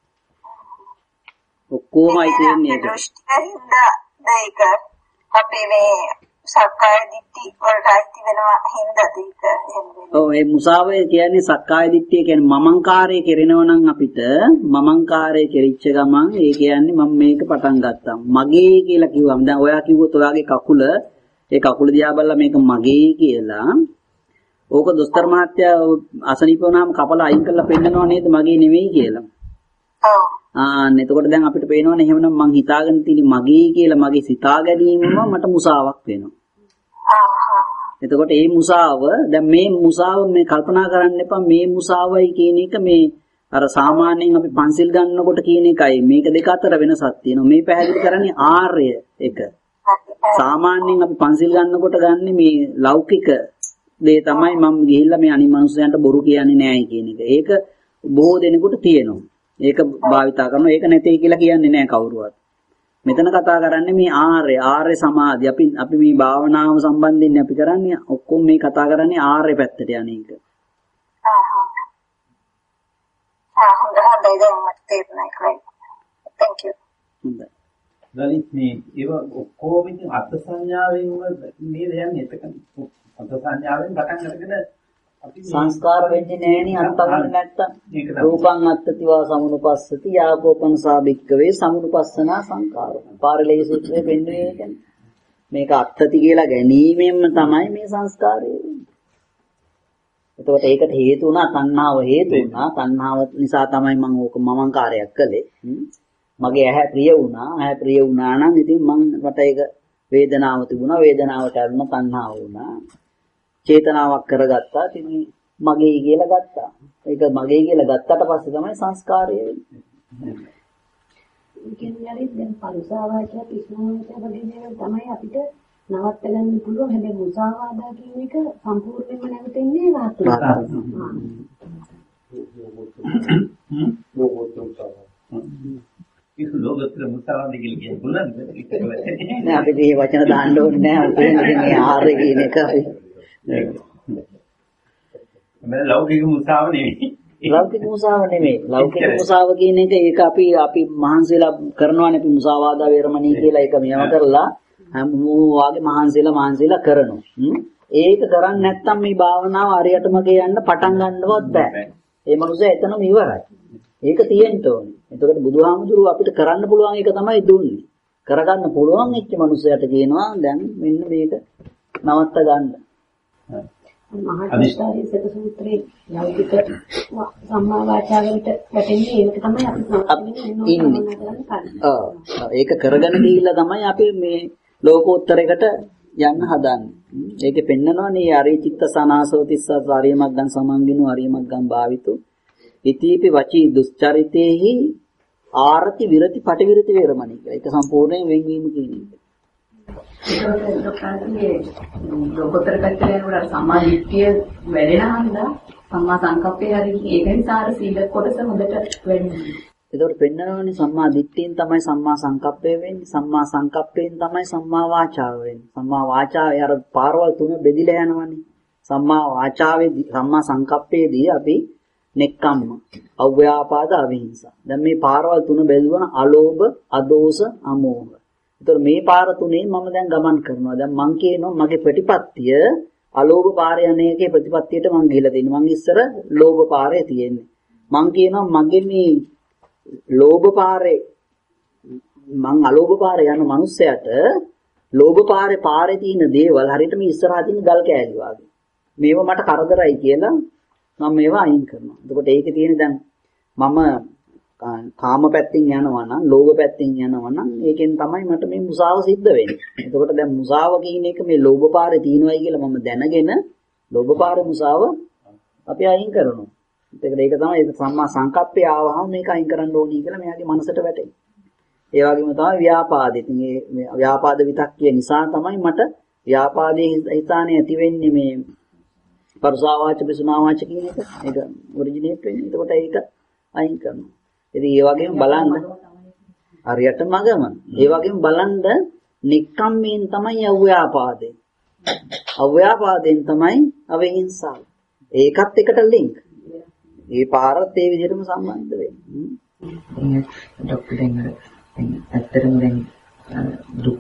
ඔක්කොමයි තියෙන්නේ ඒක. දෘෂ්ටියින්ද දෙයක අපි මේ සක්කාය දිට්ඨි වලට අයිති වෙනවා හින්දා දෙයක එහෙම වෙන්නේ. ඔව් ඒ මුසාවය කියන්නේ සක්කාය දිට්ඨිය කියන්නේ මමංකාරය කෙරෙනවා නම් අපිට මමංකාරය කෙරිච්ච ගමන් ඒ කියන්නේ මම මේක පටන් ගත්තා. මගේ කියලා කිව්වම දැන් ඔයා කිව්වොත් ඔයාගේ කකුල ඒ කකුල දිහා බලලා මේක මගේ කියලා ඕක දොස්තර මහත්තයා අසනීප වුණාම කපලා අයින් කරලා පෙන්නනවා නේද මගේ නෙවෙයි කියලා. ඔව්. ආන්න එතකොට දැන් අපිට පේනවනේ එහෙමනම් මං හිතාගෙන තියෙන්නේ මගේ කියලා මගේ සිතා ගැනීමම මට මුසාවක් වෙනවා. එතකොට මේ මුසාව දැන් මේ මුසාව මේ කල්පනා කරන්න එපා මේ මුසාවයි කියන එක මේ අර සාමාන්‍යයෙන් අපි පන්සිල් ගන්නකොට කියන එකයි මේක දෙක අතර වෙනසක් තියෙනවා. මේ පැහැදිලි කරන්නේ ආර්ය එක. සාමාන්‍යයෙන් අපි පන්සිල් ගන්නකොට ගන්න මේ ලෞකික දේ තමයි මම ගිහිල්ලා මේ අනිත් මිනිස්සුන්ට බොරු කියන්නේ නෑයි කියන එක. ඒක බොහෝ දෙනෙකුට තියෙනවා. ඒක භාවිතා කරනවා. ඒක නැtei කියලා කියන්නේ නෑ කවුරුවත්. මෙතන කතා කරන්නේ මේ ආර්ය ආර්ය සමාධි. අපි අපි මේ භාවනාව සම්බන්ධයෙන් අපි කරන්නේ ඔක්කොම මේ කතා කරන්නේ ආර්ය පැත්තට යන එක. ආ ආ හොඳයි දැන් මට තේරුණා ඒකයි. Thank you. හොඳයි. දලිත් මේ ඒව ඔක්කොම ඉතින් අර්ථ සංඥාවෙන්ම නේද යන්නේ එතකන් අර්ථ සංඥාවෙන් පටන් අරගෙන අපි සංස්කාර වෙන්නේ නෑනේ අත්තගන්න නැත්තම්. රූපං අත්තතිවා සමුනුපස්සති යාකෝපන සාබික්කවේ සමුනුපස්සනා සංකාරෝ. පාරලේ සූත්‍රයේ පෙන්වන්නේ ඒකනේ. මේක අත්තති කියලා ගැනීමෙන්ම තමයි මේ සංස්කාරය වෙන්නේ. එතකොට ඒකට හේතු වුණා තණ්හාව හේතු වුණා. තණ්හාව නිසා තමයි මම ඕක මමංකාරයක් කළේ. මගේ ඇහැ ප්‍රිය වුණා. ඇහැ ප්‍රිය වුණා නම් ඉතින් මම මට ඒක වේදනාව තිබුණා. වේදනාවට අරුණ තණ්හාව වුණා. චේතනාවක් කරගත්තා. ඉතින් මගේ කියලා ගත්තා. ඒක මගේ කියලා ගත්තට පස්සේ තමයි සංස්කාරය වෙන්නේ. ඒ කියන්නේ හරි දැන් පරිසාවාචය පිස්නාවාචය වගේ දේවල් තමයි අපිට නවත්ත ගන්න පුළුවන්. හැබැයි මුසාවාදා කියන එක සම්පූර්ණයෙන්ම නැවතෙන්නේ රාත්‍රී. ඒක ලෝකෝත්තර මුසාවාද කියලා කියන්නේ බුලන්ද? නෑ අපි මේ වචන දාන්න ඕනේ නෑ. අපේ මේ ආර්ය කියන එක මම ලෞකික මුසාව නෙවෙයි. ලෞකික මුසාව නෙමෙයි. ලෞකික මුසාව කියන එක ඒක අපි අපි මහන්සියලා කරනවානේ අපි මුසාවාදා වේරමණී කියලා ඒක මෙව කරලා හැමෝම වාගේ මහන්සියලා මහන්සියලා කරනවා. ඒක කරන්නේ නැත්නම් මේ භාවනාව හරියටම කියන්න පටන් ගන්නවත් බෑ. ඒ මනුස්සයා එතනම ඉවරයි. ඒක තියෙන්න ඕනේ. එතකොට බුදුහාමුදුරුව අපිට කරන්න පුළුවන් එක තමයි දුන්නේ. කරගන්න පුළුවන් එච්ච මනුස්සයාට කියනවා දැන් මෙන්න මේක නවත්ත ගන්න. මහාචාර්ය සත සූත්‍රයේ ලෞකික සම්මා වාචාවලට වැටෙන්නේ ඒක තමයි අපි ඔව් ඒක කරගෙන ගිහිල්ලා තමයි අපි මේ ලෝකෝත්තරයකට යන්න හදන්නේ. ඒකේ පෙන්නනවානේ ආරී චිත්ත සනාසෝ තිස්ස ආරියමග්ගන් සමන්ගිනු ආරියමග්ගන් භාවිතු ඉතිපි වචී දුස්චරිතේහි ආරති විරති පටිවිරති වේරමණී කියලා. ඒක සම්පූර්ණයෙන් වෙන්වීම කියන එක. ඒක ලෝකාදී ලෝකෝත්තර පැත්තේ වල සමාධිත්‍ය වැඩෙනවා සම්මා සංකප්පේ හරි ඒක නිසා අර සීල කොටස හොඳට වැඩෙනවා. ඒකට පෙන්නනවානේ සම්මා දිට්ඨියෙන් තමයි සම්මා සංකප්පය වෙන්නේ. සම්මා සංකප්පයෙන් තමයි සම්මා වාචාව වෙන්නේ. සම්මා වාචාවේ අර පාරවල් තුන බෙදිලා යනවානේ. සම්මා වාචාවේදී සම්මා සංකප්පයේදී අපි නෙක්ඛම්ම, අව්‍යාපාද, අවිහිංසා. දැන් මේ පාරවල් තුන බෙදුවන අලෝභ, අදෝස, අමෝහ. ඒතර මේ පාර තුනේ මම දැන් ගමන් කරනවා. දැන් මං කියනවා මගේ ප්‍රතිපත්තිය අලෝභ පාරේ අනේකේ ප්‍රතිපත්තියට මං ගිහිලා තියෙනවා. මං ඉස්සර ලෝභ පාරේ තියෙන්නේ. මං කියනවා මගේ මේ ලෝභ පාරේ මං අලෝභ පාරේ යන මිනිස්සයාට ලෝභ පාරේ පාරේ තියෙන දේවල් හරියට මේ ඉස්සරහා තියෙන ගල් කෑලි වගේ. මේව මට කරදරයි කියලා මම මේවා අයින් කරනවා. එතකොට ඒකේ තියෙන දැන් මම කාම පැත්තෙන් යනවා නම්, ලෝභ පැත්තෙන් යනවා නම් ඒකෙන් තමයි මට මේ මුසාව සිද්ධ වෙන්නේ. එතකොට දැන් මුසාව කියන එක මේ ලෝභ පාරේ තියෙනවයි කියලා මම දැනගෙන ලෝභ පාරේ මුසාව අපි අයින් කරනවා. ඒකට ඒක තමයි ඒක සම්මා සංකප්පය ආවහම මේක අයින් කරන්න ඕනි කියලා මෙයාගේ මනසට වැටෙන්නේ. ඒ වගේම තමයි ව්‍යාපාදේ. ඉතින් මේ ව්‍යාපාද විතක්කිය නිසා තමයි මට ව්‍යාපාදයේ හිතානේ ඇති වෙන්නේ මේ පරසාවාච පිසුනාවාච කියන එක. ඒක ඔරිජිනේට් වෙන්නේ. එතකොට ඒක අයින් කරනවා. ඉතින් ඒ වගේම බලන්න හරියට මගම. ඒ වගේම බලන්න නික්කම්මෙන් තමයි අව්‍යාපාදේ. අව්‍යාපාදෙන් තමයි අවිහිංසාව. ඒකත් එකට ලින්ක්. ඒ පාරත් ඒ විදිහටම සම්බන්ධ වෙන්නේ. ડોක්ටර් දෙන්නර ඇත්තටම දැන් දුක්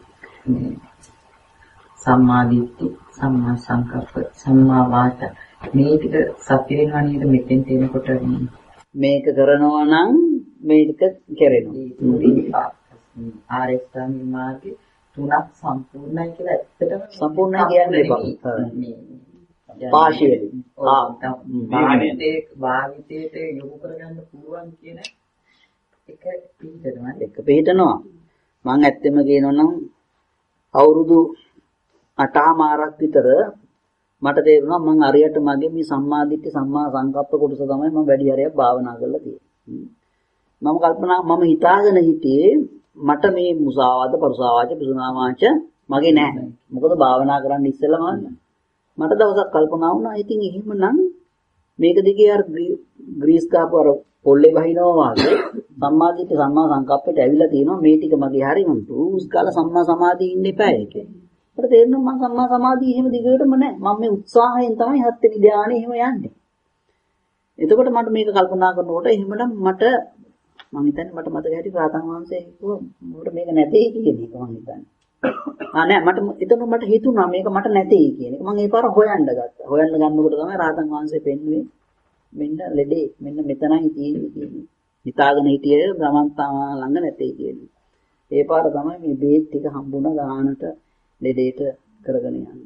සම්මා දිට්ඨි සම්මා සංකප්ප සම්මා වාචා මේ ටික සත්‍ය වෙනවා නේද මෙතෙන් තේනකොට මේක කරනවා නම් මේක කෙරෙනවා. ආරස්ථාමි මාර්ගේ තුනක් සම්පූර්ණයි කියලා ඇත්තටම සම්පූර්ණයි කියන්නේ බා. පාෂියලි. ආ භාවිතේ භාවිතේට යොමු කරගන්න පුළුවන් කියන එක පිළිදෙනවා. එක පිළිදෙනවා. මම ඇත්තම කියනවා නම් අවුරුදු අටමාරක් විතර මට තේරුණා මම අරියට මගේ මේ සම්මා දිට්ඨි සම්මා සංකප්ප කොටස තමයි මම වැඩි හරියක් භාවනා කරලා තියෙන්නේ. මම කල්පනා මම හිතාගෙන හිටියේ මට මේ මුසාවාද පරුසාවාච පිසුනාවාච මගේ නෑ. මොකද භාවනා කරන්න ඉස්සෙල්ලා මම මට දවසක් කල්පනා වුණා ඉතින් එහෙමනම් මේක දිගේ අර ග්‍රීස් කාපු අර පොල්ලේ වහිනවා වගේ සම්මා දිට්ඨි සම්මා සංකප්පයට ඇවිල්ලා තියෙනවා මේ ටික මගේ හරි මම බ්‍රූස් කාලා සම්මා සමාධිය ඉන්න එපා ඒකේ. මට තේරෙනවා මම සම්මා සමාධිය එහෙම දිගටම නෑ. මම මේ උත්සාහයෙන් තමයි හත්වෙනි ධානය එහෙම යන්නේ. එතකොට මට මේක කල්පනා කරනකොට එහෙමනම් මට මම හිතන්නේ මට මතක හැටි ප්‍රාතන් වහන්සේ කිව්වා මට මේක නැtei කියන එක මම හිතන්නේ. ආ නෑ මට එතන මට හිතුණා මේක මට නැtei කියන එක. මම ඒ පාර හොයන්න ගත්තා. හොයන්න ගන්නකොට තමයි රාතන් වහන්සේ පෙන්වුවේ මෙන්න ලෙඩේ මෙන්න මෙතනයි තියෙන්නේ කියන්නේ. හිතාගෙන හිටියේ ගමන්තා ළඟ නැtei කියන්නේ. ඒ පාර තමයි මේ බේත් ටික හම්බුණා ගානට ලෙඩේට කරගෙන යන්න.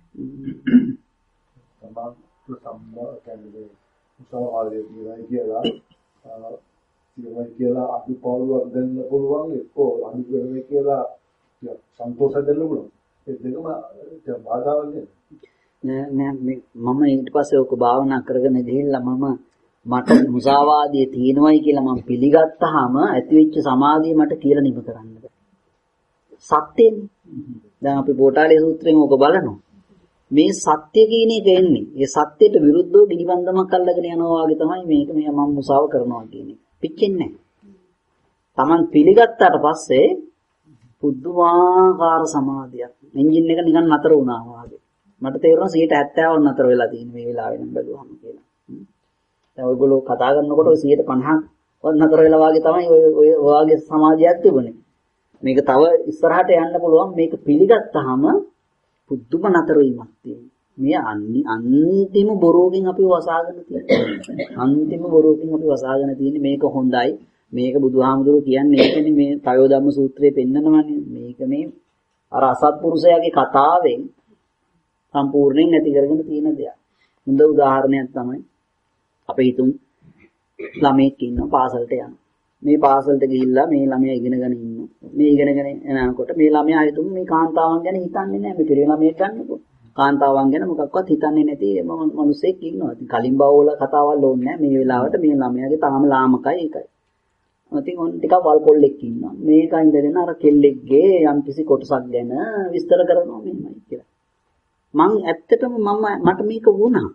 සම්බන්ධ සම්බන්ධ කියන්නේ උසාවාදී කියලා ඉතින් කියලා අපි පාළුවක් දෙන්න පුළුවන් එක්කෝ අනිත් වෙලේ කියලා සන්තෝෂ දෙන්න පුළුවන්. ඒ දෙකම බාධාවල් නෑ නෑ මම ඊට පස්සේ ඔක භාවනා කරගෙන ගිහිල්ලා මම මට මුසාවාදී තියෙනවයි කියලා මම පිළිගත්තාම ඇතිවෙච්ච සමාධිය මට කියලා නිම කරන්න බෑ. සත්‍යෙන්නේ. දැන් අපි බෝටාලේ සූත්‍රයෙන් ඔක බලනවා. මේ සත්‍ය කියන එක එන්නේ. ඒ සත්‍යයට විරුද්ධව ගිනිබන්දමක් අල්ලගෙන යනවා වගේ තමයි මේක මේ මම මුසාව කරනවා කියන්නේ. පිච්චෙන්නේ නැහැ. Taman පිළිගත්තාට පස්සේ පුදුමාකාර සමාධියක්. එන්ජින් එක නිකන් නතර වුණා වගේ. මට තේරෙනවා සියයට හැත්තෑවක් නතර වෙලා තියෙන මේ වෙලාවේ නම් බැලුවම කියලා. දැන් ඔයගොල්ලෝ කතා කරනකොට ඔය සියයට පනහක් නතර වෙලා වගේ තමයි ඔය ඔය ඔයගේ සමාධියක් තිබුණේ. මේක තව ඉස්සරහට යන්න පුළුවන් මේක පිළිගත්තාම පුදුම නතර වීමක් තියෙනවා. මේ අන්තිම බොරුවකින් අපි වසාගෙන තියෙනවා. අන්තිම බොරුවකින් අපි වසාගෙන තියෙන්නේ මේක හොඳයි. මේක බුදුහාමුදුරුවෝ කියන්නේ ඒකනේ මේ තයෝ ධම්ම සූත්‍රයේ පෙන්නනවානේ. මේක මේ අර අසත්පුරුෂයාගේ කතාවෙන් සම්පූර්ණයෙන් නැති කරගෙන තියෙන දෙයක්. හොඳ උදාහරණයක් තමයි අපි හිතමු ළමෙක් ඉන්නවා පාසලට යනවා. මේ පාසලට ගිහිල්ලා මේ ළමයා ඉගෙනගෙන ඉන්නවා. මේ ඉගෙනගෙන යනකොට මේ ළමයා හිතමු මේ කාන්තාවන් ගැන හිතන්නේ නැහැ. මේ පිරිමි ළමයෙක් ගන්නකො. කාන්තාවන් ගැන මොකක්වත් හිතන්නේ නැති මිනිස්සෙක් ඉන්නවා. ඉතින් කලින් බවවල කතාවල් ඕනේ නැහැ. මේ වෙලාවට මේ ළමයාගේ තාම ලාමකයි ඒකයි. ඉතින් ඔන්න ටිකක් වල්කොල්ලෙක් ඉන්නවා. මේක ඉඳගෙන අර කෙල්ලෙක්ගේ යම්කිසි කොටසක් ගැන විස්තර කරනවා මෙහෙමයි කියලා. මං ඇත්තටම මම මට මේක වුණා.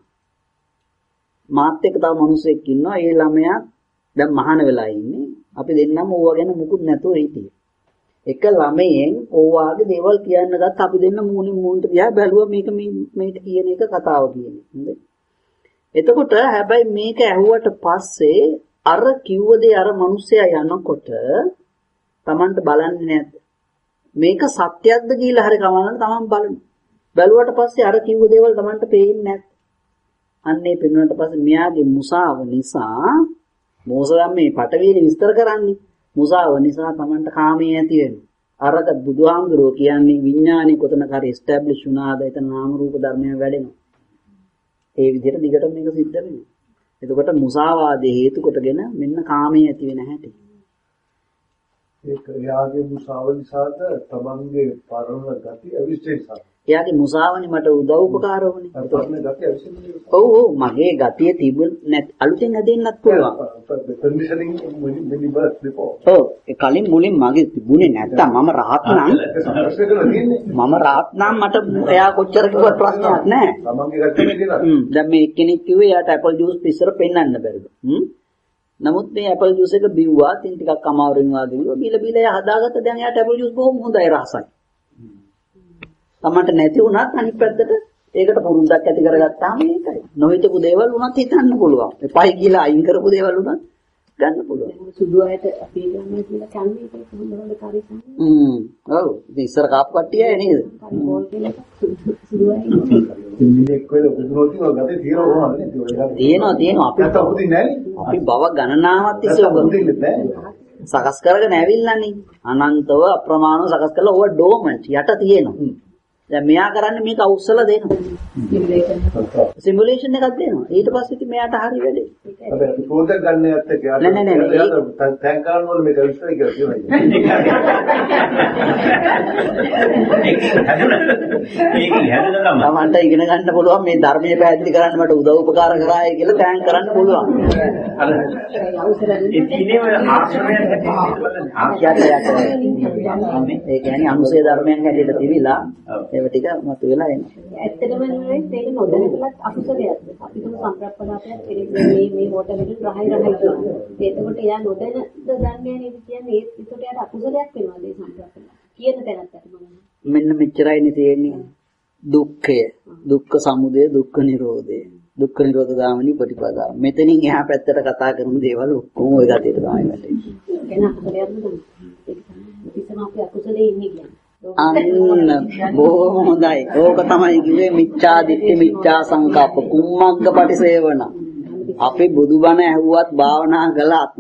මාත් එක්ක තව මිනිස්සෙක් ඉන්නවා. ඒ ළමයා දැන් මහාන වෙලා ඉන්නේ. අපි දෙන්නම ඕවා ගැන මුකුත් නැතුව හිටියේ. එක ළමයෙන් ඕවාගේ දේවල් කියන්න ගත්ත අපි දෙන්න මූණින් මූණට ගියා බැලුවා මේක මේක කියන එක කතාව කියන්නේ. හොඳයි. එතකොට හැබැයි මේක ඇහුවට පස්සේ අර කිව්ව දේ අර මිනිස්සයා යනකොට Tamanට බලන්නේ නැද්ද? මේක සත්‍යයක්ද කියලා හරි කමන්න Taman බලන්න. බැලුවට පස්සේ අර කිව්ව දේවල් Tamanට පේන්නේ නැද්ද? අන්නේ පෙන්වන්නට පස්සේ මෙයාගේ මුසාව නිසා මොසයන් මේ පටවිලි විස්තර කරන්නේ මුසාව නිසා Tamanට කාමයේ ඇති වෙනවා. අරක බුදුහාමුදුරුවෝ කියන්නේ විඥානේ කොතනක හරි එස්ටැබ්ලිෂ් වුණාද එතන නාම රූප ධර්මයන් වැඩෙනවා. ඒ විදිහට දිගට මේක සිද්ධ වෙනවා. එතකොට මුසාවාදයේ හේතු කොටගෙන මෙන්න කාමයේ ඇති වෙන හැටි. ඒක යාගේ මුසාව නිසාද තමන්ගේ පරණ ගති අවිශ්වේසයි. එයාගේ මුසාවනේ මට උදව් උපකාර වුණේ. අර ප්‍රශ්නේ ගත්තේ අවිසෙන්නේ. ඔව් ඔව් මගේ ගතිය තිබුණ නැත් අලුතෙන් හැදෙන්නත් පුළුවන්. conditioning when when you birth before. ඔව් ඒ කලින් මුලින් මගේ තිබුණේ නැත්තම් මම රහත් නම් මම රහත් නම් මට එයා කොච්චර කිව්වත් ප්‍රශ්නයක් නැහැ. තමන්ගේ ගත්තේ කියලා. හ්ම් දැන් මේ එක්කෙනෙක් කිව්වේ එයාට ඇපල් ජූස් පිස්සර පෙන්වන්න බැරිද? හ්ම් නමුත් මේ ඇපල් ජූස් එක බිව්වා තින් ටිකක් අමාරුවෙන් වාගේ බිව්වා. බීල බීල එයා හදාගත්ත දැන් එයාට ඇපල් ජූස් බොහොම හොඳයි රසයි. තමන්ට නැති වුණත් අනිත් පැත්තට ඒකට පුරුද්දක් ඇති කරගත්තාම ඒකයි. නොහිතපු දේවල් වුණත් හිතන්න පුළුවන්. එපයි කියලා අයින් කරපු දේවල් වුණත් ගන්න පුළුවන්. සුදු අයට අපි ගන්නේ කියලා කන්නේ ඒක කොහොමද කාර්යය කරන්නේ? හ්ම්. ඔව්. ඉතින් ඉස්සර කාපු කට්ටිය අය නේද? බෝල් කියලා සුදු අය ඉන්නේ කොහෙද බුදුරෝති වල ගතේ තියෙන ඕනද නේ? තියෙනවා තියෙනවා. අපි නැත්නම් උදින් නැහැ. අපි බව ගණනාවක් තිස්සේ ඔබ සකස් කරගෙන ඇවිල්ලානේ. අනන්තව අප්‍රමාණව සකස් කරලා ඕව ඩෝමන්ට් යට තියෙනවා. දැන් මෙයා කරන්නේ මේක අවුස්සලා දෙනවා. සිමුලේෂන් එකක් දෙනවා. ඊට පස්සේ ඉතින් මෙයාට හරි වැඩේ. හැබැයි අපි ප්‍රොජෙක්ට් ගන්න යත් එක්ක යාට නෑ නෑ නෑ තැන් කරන වල මේක විශ්ලේෂණය කරලා තියෙනවා. තමන්ට ඉගෙන ගන්න පුළුවන් මේ ධර්මයේ පැහැදිලි කරන්න මට උදව් උපකාර කරායි කියලා තෑන් කරන්න පුළුවන්. අර ඒ තියෙනව ආශ්‍රමයෙන් ඒ කියන්නේ අනුසය ධර්මයන් හැටියට තිබිලා ඒව ටික මත වෙලා එනවා. ඇත්තටම නෙවෙයි ඒක නොදැනගලත් අකුසලයක්. අපි තුමු සම්ප්‍රප්පලාපයක් කෙනෙක් මේ මේ හොට විදිහට රහයි රහයි කියනවා. ඒකකොට එයා නොදැනද දන්නේ නේද කියන්නේ ඒත් ඒකට යාට අකුසලයක් වෙනවා මේ සම්ප්‍රප්පලා. කියන තැනත් අත බලන්න. මෙන්න මෙච්චරයිනේ තියෙන්නේ. දුක්ඛය, දුක්ඛ සමුදය, දුක්ඛ නිරෝධය. දුක්ඛ නිරෝධ ගාමිනී ප්‍රතිපදාව. මෙතනින් එහා පැත්තට කතා කරන දේවල් ඔක්කොම ওই ගතියට තමයි වැටෙන්නේ. කියන අකුසලයක් නෙමෙයි. ඒක තමයි ඉතින් අපි අකුසලේ ඉන්නේ කියන්නේ. අන්න බොහොම හොඳයි. ඕක තමයි කිව්වේ මිච්ඡා දිට්ඨි මිච්ඡා සංකප්ප කුම්මග්ග පටිසේවන. අපි බුදුබණ ඇහුවත් භාවනා කළත්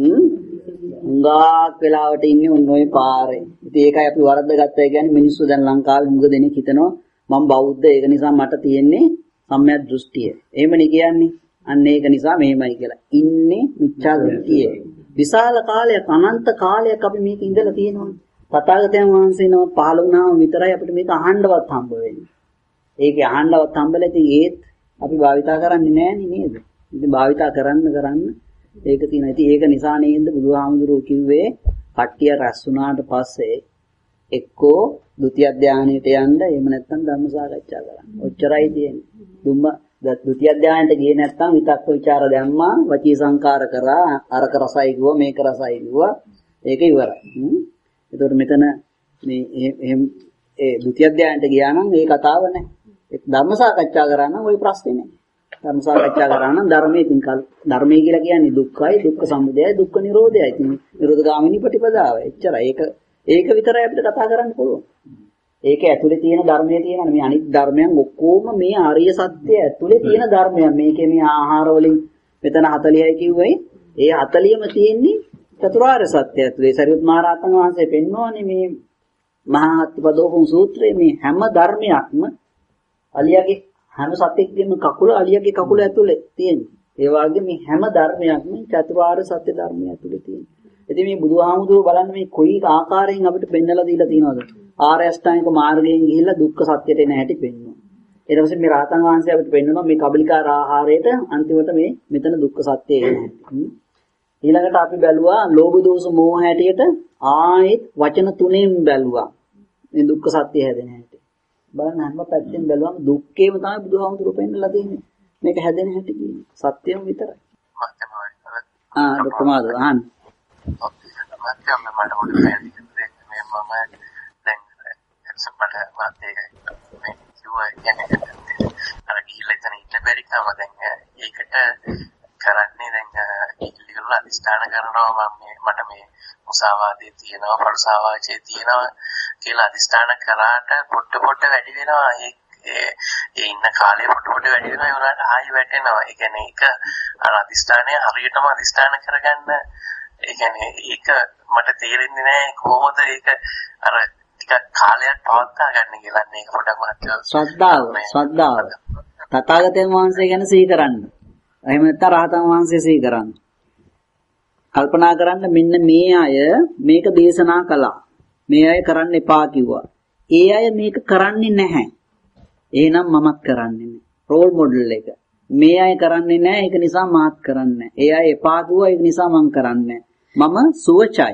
හුඟක් වෙලාවට ඉන්නේ උන් ඔය පාරේ. ඉතින් ඒකයි අපි වරද්දගත්තා කියන්නේ මිනිස්සු දැන් ලංකාවේ හුඟ දෙනෙක් හිතනවා මම බෞද්ධ ඒක නිසා මට තියෙන්නේ සම්‍යක් දෘෂ්ටිය. එහෙමනේ කියන්නේ. අන්න ඒක නිසා මෙහෙමයි කියලා. ඉන්නේ මිච්ඡා දෘෂ්ටිය. විශාල කාලයක් අනන්ත කාලයක් අපි මේක ඉඳලා තියෙනවා. තථාගතයන් වහන්සේ නම පහළ වුණාම විතරයි අපිට මේක අහන්නවත් හම්බ වෙන්නේ. ඒකේ අහන්නවත් හම්බෙලා ඉතින් ඒත් අපි භාවිතා කරන්නේ නැහැ නේද? ඉතින් භාවිතා කරන්න කරන්න ඒක තියෙනවා. ඉතින් ඒක නිසා නේද බුදුහාමුදුරුවෝ කිව්වේ කට්ටිය රැස් වුණාට පස්සේ එක්කෝ ဒုတိ ය ධානයට යන්න එහෙම නැත්නම් ධර්ම සාකච්ඡා කරන්න. ඔච්චරයි තියෙන්නේ. දුම්ම ဒုတိ ය ධානයට ගියේ නැත්නම් විතක්ක ਵਿਚාර දැම්මා වචී සංකාර කරා අරක රසයි කිව්වා මේක රසයි කිව්වා ඒක ඉවරයි. එතකොට මෙතන මේ එහෙම ඒ ဒုတိ ය ධානයට ගියා නම් ඒ කතාව නැහැ. ධර්ම සාකච්ඡා කරා නම් ওই ප්‍රශ්නේ නැහැ. ධර්ම සාකච්ඡා කරා නම් ධර්මයේ තින් ධර්මයේ කියලා කියන්නේ දුක්ඛයි දුක්ඛ සමුදයයි දුක්ඛ නිරෝධයයි. ඉතින් නිරෝධ ගාමිනී ප්‍රතිපදාව. එච්චරයි. ඒක ඒක විතරයි අපිට කතා කරන්න පුළුවන්. ඒක ඇතුලේ තියෙන ධර්මයේ තියෙන මේ අනිත් ධර්මයන් ඔක්කොම මේ ආර්ය සත්‍ය ඇතුලේ තියෙන ධර්මයන්. මේකේ මේ ආහාර වලින් මෙතන හතලියයි කිව්වයි. ඒ හතලියම තියෙන්නේ චතුරාර්ය සත්‍ය ඇතුලේ. සරියුත් මහ රහතන් වහන්සේ පෙන්වන්නේ මේ මහා අත්පදෝපම සූත්‍රයේ මේ හැම ධර්මයක්ම අලියාගේ හැම සත්‍යයකම කකුල අලියාගේ කකුල ඇතුලේ තියෙනවා. ඒ වගේ මේ හැම ධර්මයක්ම චතුරාර්ය සත්‍ය ධර්මය ඇතුලේ තියෙනවා. ඉතින් මේ බුදුහාමුදුරුවෝ බලන්න මේ කොයි ආකාරයෙන් අපිට පෙන්වලා දීලා තියෙනවද? ආර්ය අෂ්ටාංගික මාර්ගයෙන් ගිහිල්ලා දුක්ඛ සත්‍යයට එන හැටි පෙන්වනවා. ඊට පස්සේ මේ රහතන් වහන්සේ අපිට පෙන්වනවා මේ කබලිකාර ආහාරයට අන්තිමට මේ මෙතන දුක්ඛ සත්‍යය එන හැටි. ඊළඟට අපි බැලුවා ලෝභ දෝෂ මෝහ හැටියට ආයෙත් වචන තුනෙන් බැලුවා. මේ දුක්ඛ සත්‍ය හැදෙන හැටි. බලන්න හැම පැත්තෙන් බැලුවම දුක්ඛේම තමයි බුදුහාමුදුරුවෝ පෙන්වලා තියෙන්නේ. මේක හැදෙන හැටි කියන්නේ සත්‍යම විතරයි. ආ ડોක්ටර් මාදු අහන්න. මම මට මොකද කියන්නේ මේ මම දැන් සම්පත මාතේ මේ කිව්වා කියන්නේ අර ගිහිල්ලා එතන ඉන්න බැරි කම දැන් ඒකට කරන්නේ දැන් ඉල්ලීගල අධිෂ්ඨාන කරනවා මම මේ මට මේ මුසාවාදයේ තියෙනවා පරුසාවාචයේ තියෙනවා කියලා අධිෂ්ඨාන කරාට පොඩ පොඩ වැඩි වෙනවා ඒ ඒ ඉන්න කාලේ පොඩ පොඩ වැඩි වෙනවා ඒ උනාට ආයි වැටෙනවා ඒ කියන්නේ ඒක අර අධිෂ්ඨානය හරියටම අධිෂ්ඨාන කරගන්න ඒ කියන්නේ ඒක මට තේරෙන්නේ නැහැ කොහොමද ඒක අර ටිකක් කාලයක් පවත්වා ගන්න කියලා මේක පොඩක් මහත්ය ශ්‍රද්ධාව ශ්‍රද්ධාව තථාගතයන් වහන්සේ ගැන සිහි කරන්න. එහෙම නැත්නම් රහතන් වහන්සේ සිහි කරන්න. කල්පනා කරන්න මෙන්න මේ අය මේක දේශනා කළා. මේ අය කරන්න එපා කිව්වා. ඒ අය මේක කරන්නේ නැහැ. එහෙනම් මමත් කරන්නේ නැහැ. රෝල් මොඩල් එක. මේ අය කරන්නේ නැහැ ඒක නිසා මාත් කරන්නේ නැහැ. ඒ අය එපා දුවා ඒක නිසා මම කරන්නේ නැහැ. මම සුවචයි.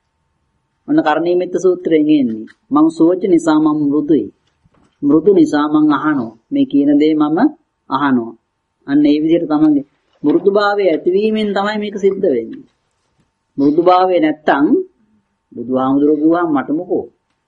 ඔන්න කරණීයමෙත්ත සූත්‍රයෙන් එන්නේ. මම සුවච නිසා මම මෘදුයි. මෘදු නිසා මම අහනවා. මේ කියන දේ මම අහනවා. අන්න ඒ විදිහට තමයි මෘදුභාවය ඇතිවීමෙන් තමයි මේක සිද්ධ වෙන්නේ. මෘදුභාවය නැත්තම් බුදුහාමුදුරුවෝ කිව්වා මට මොකෝ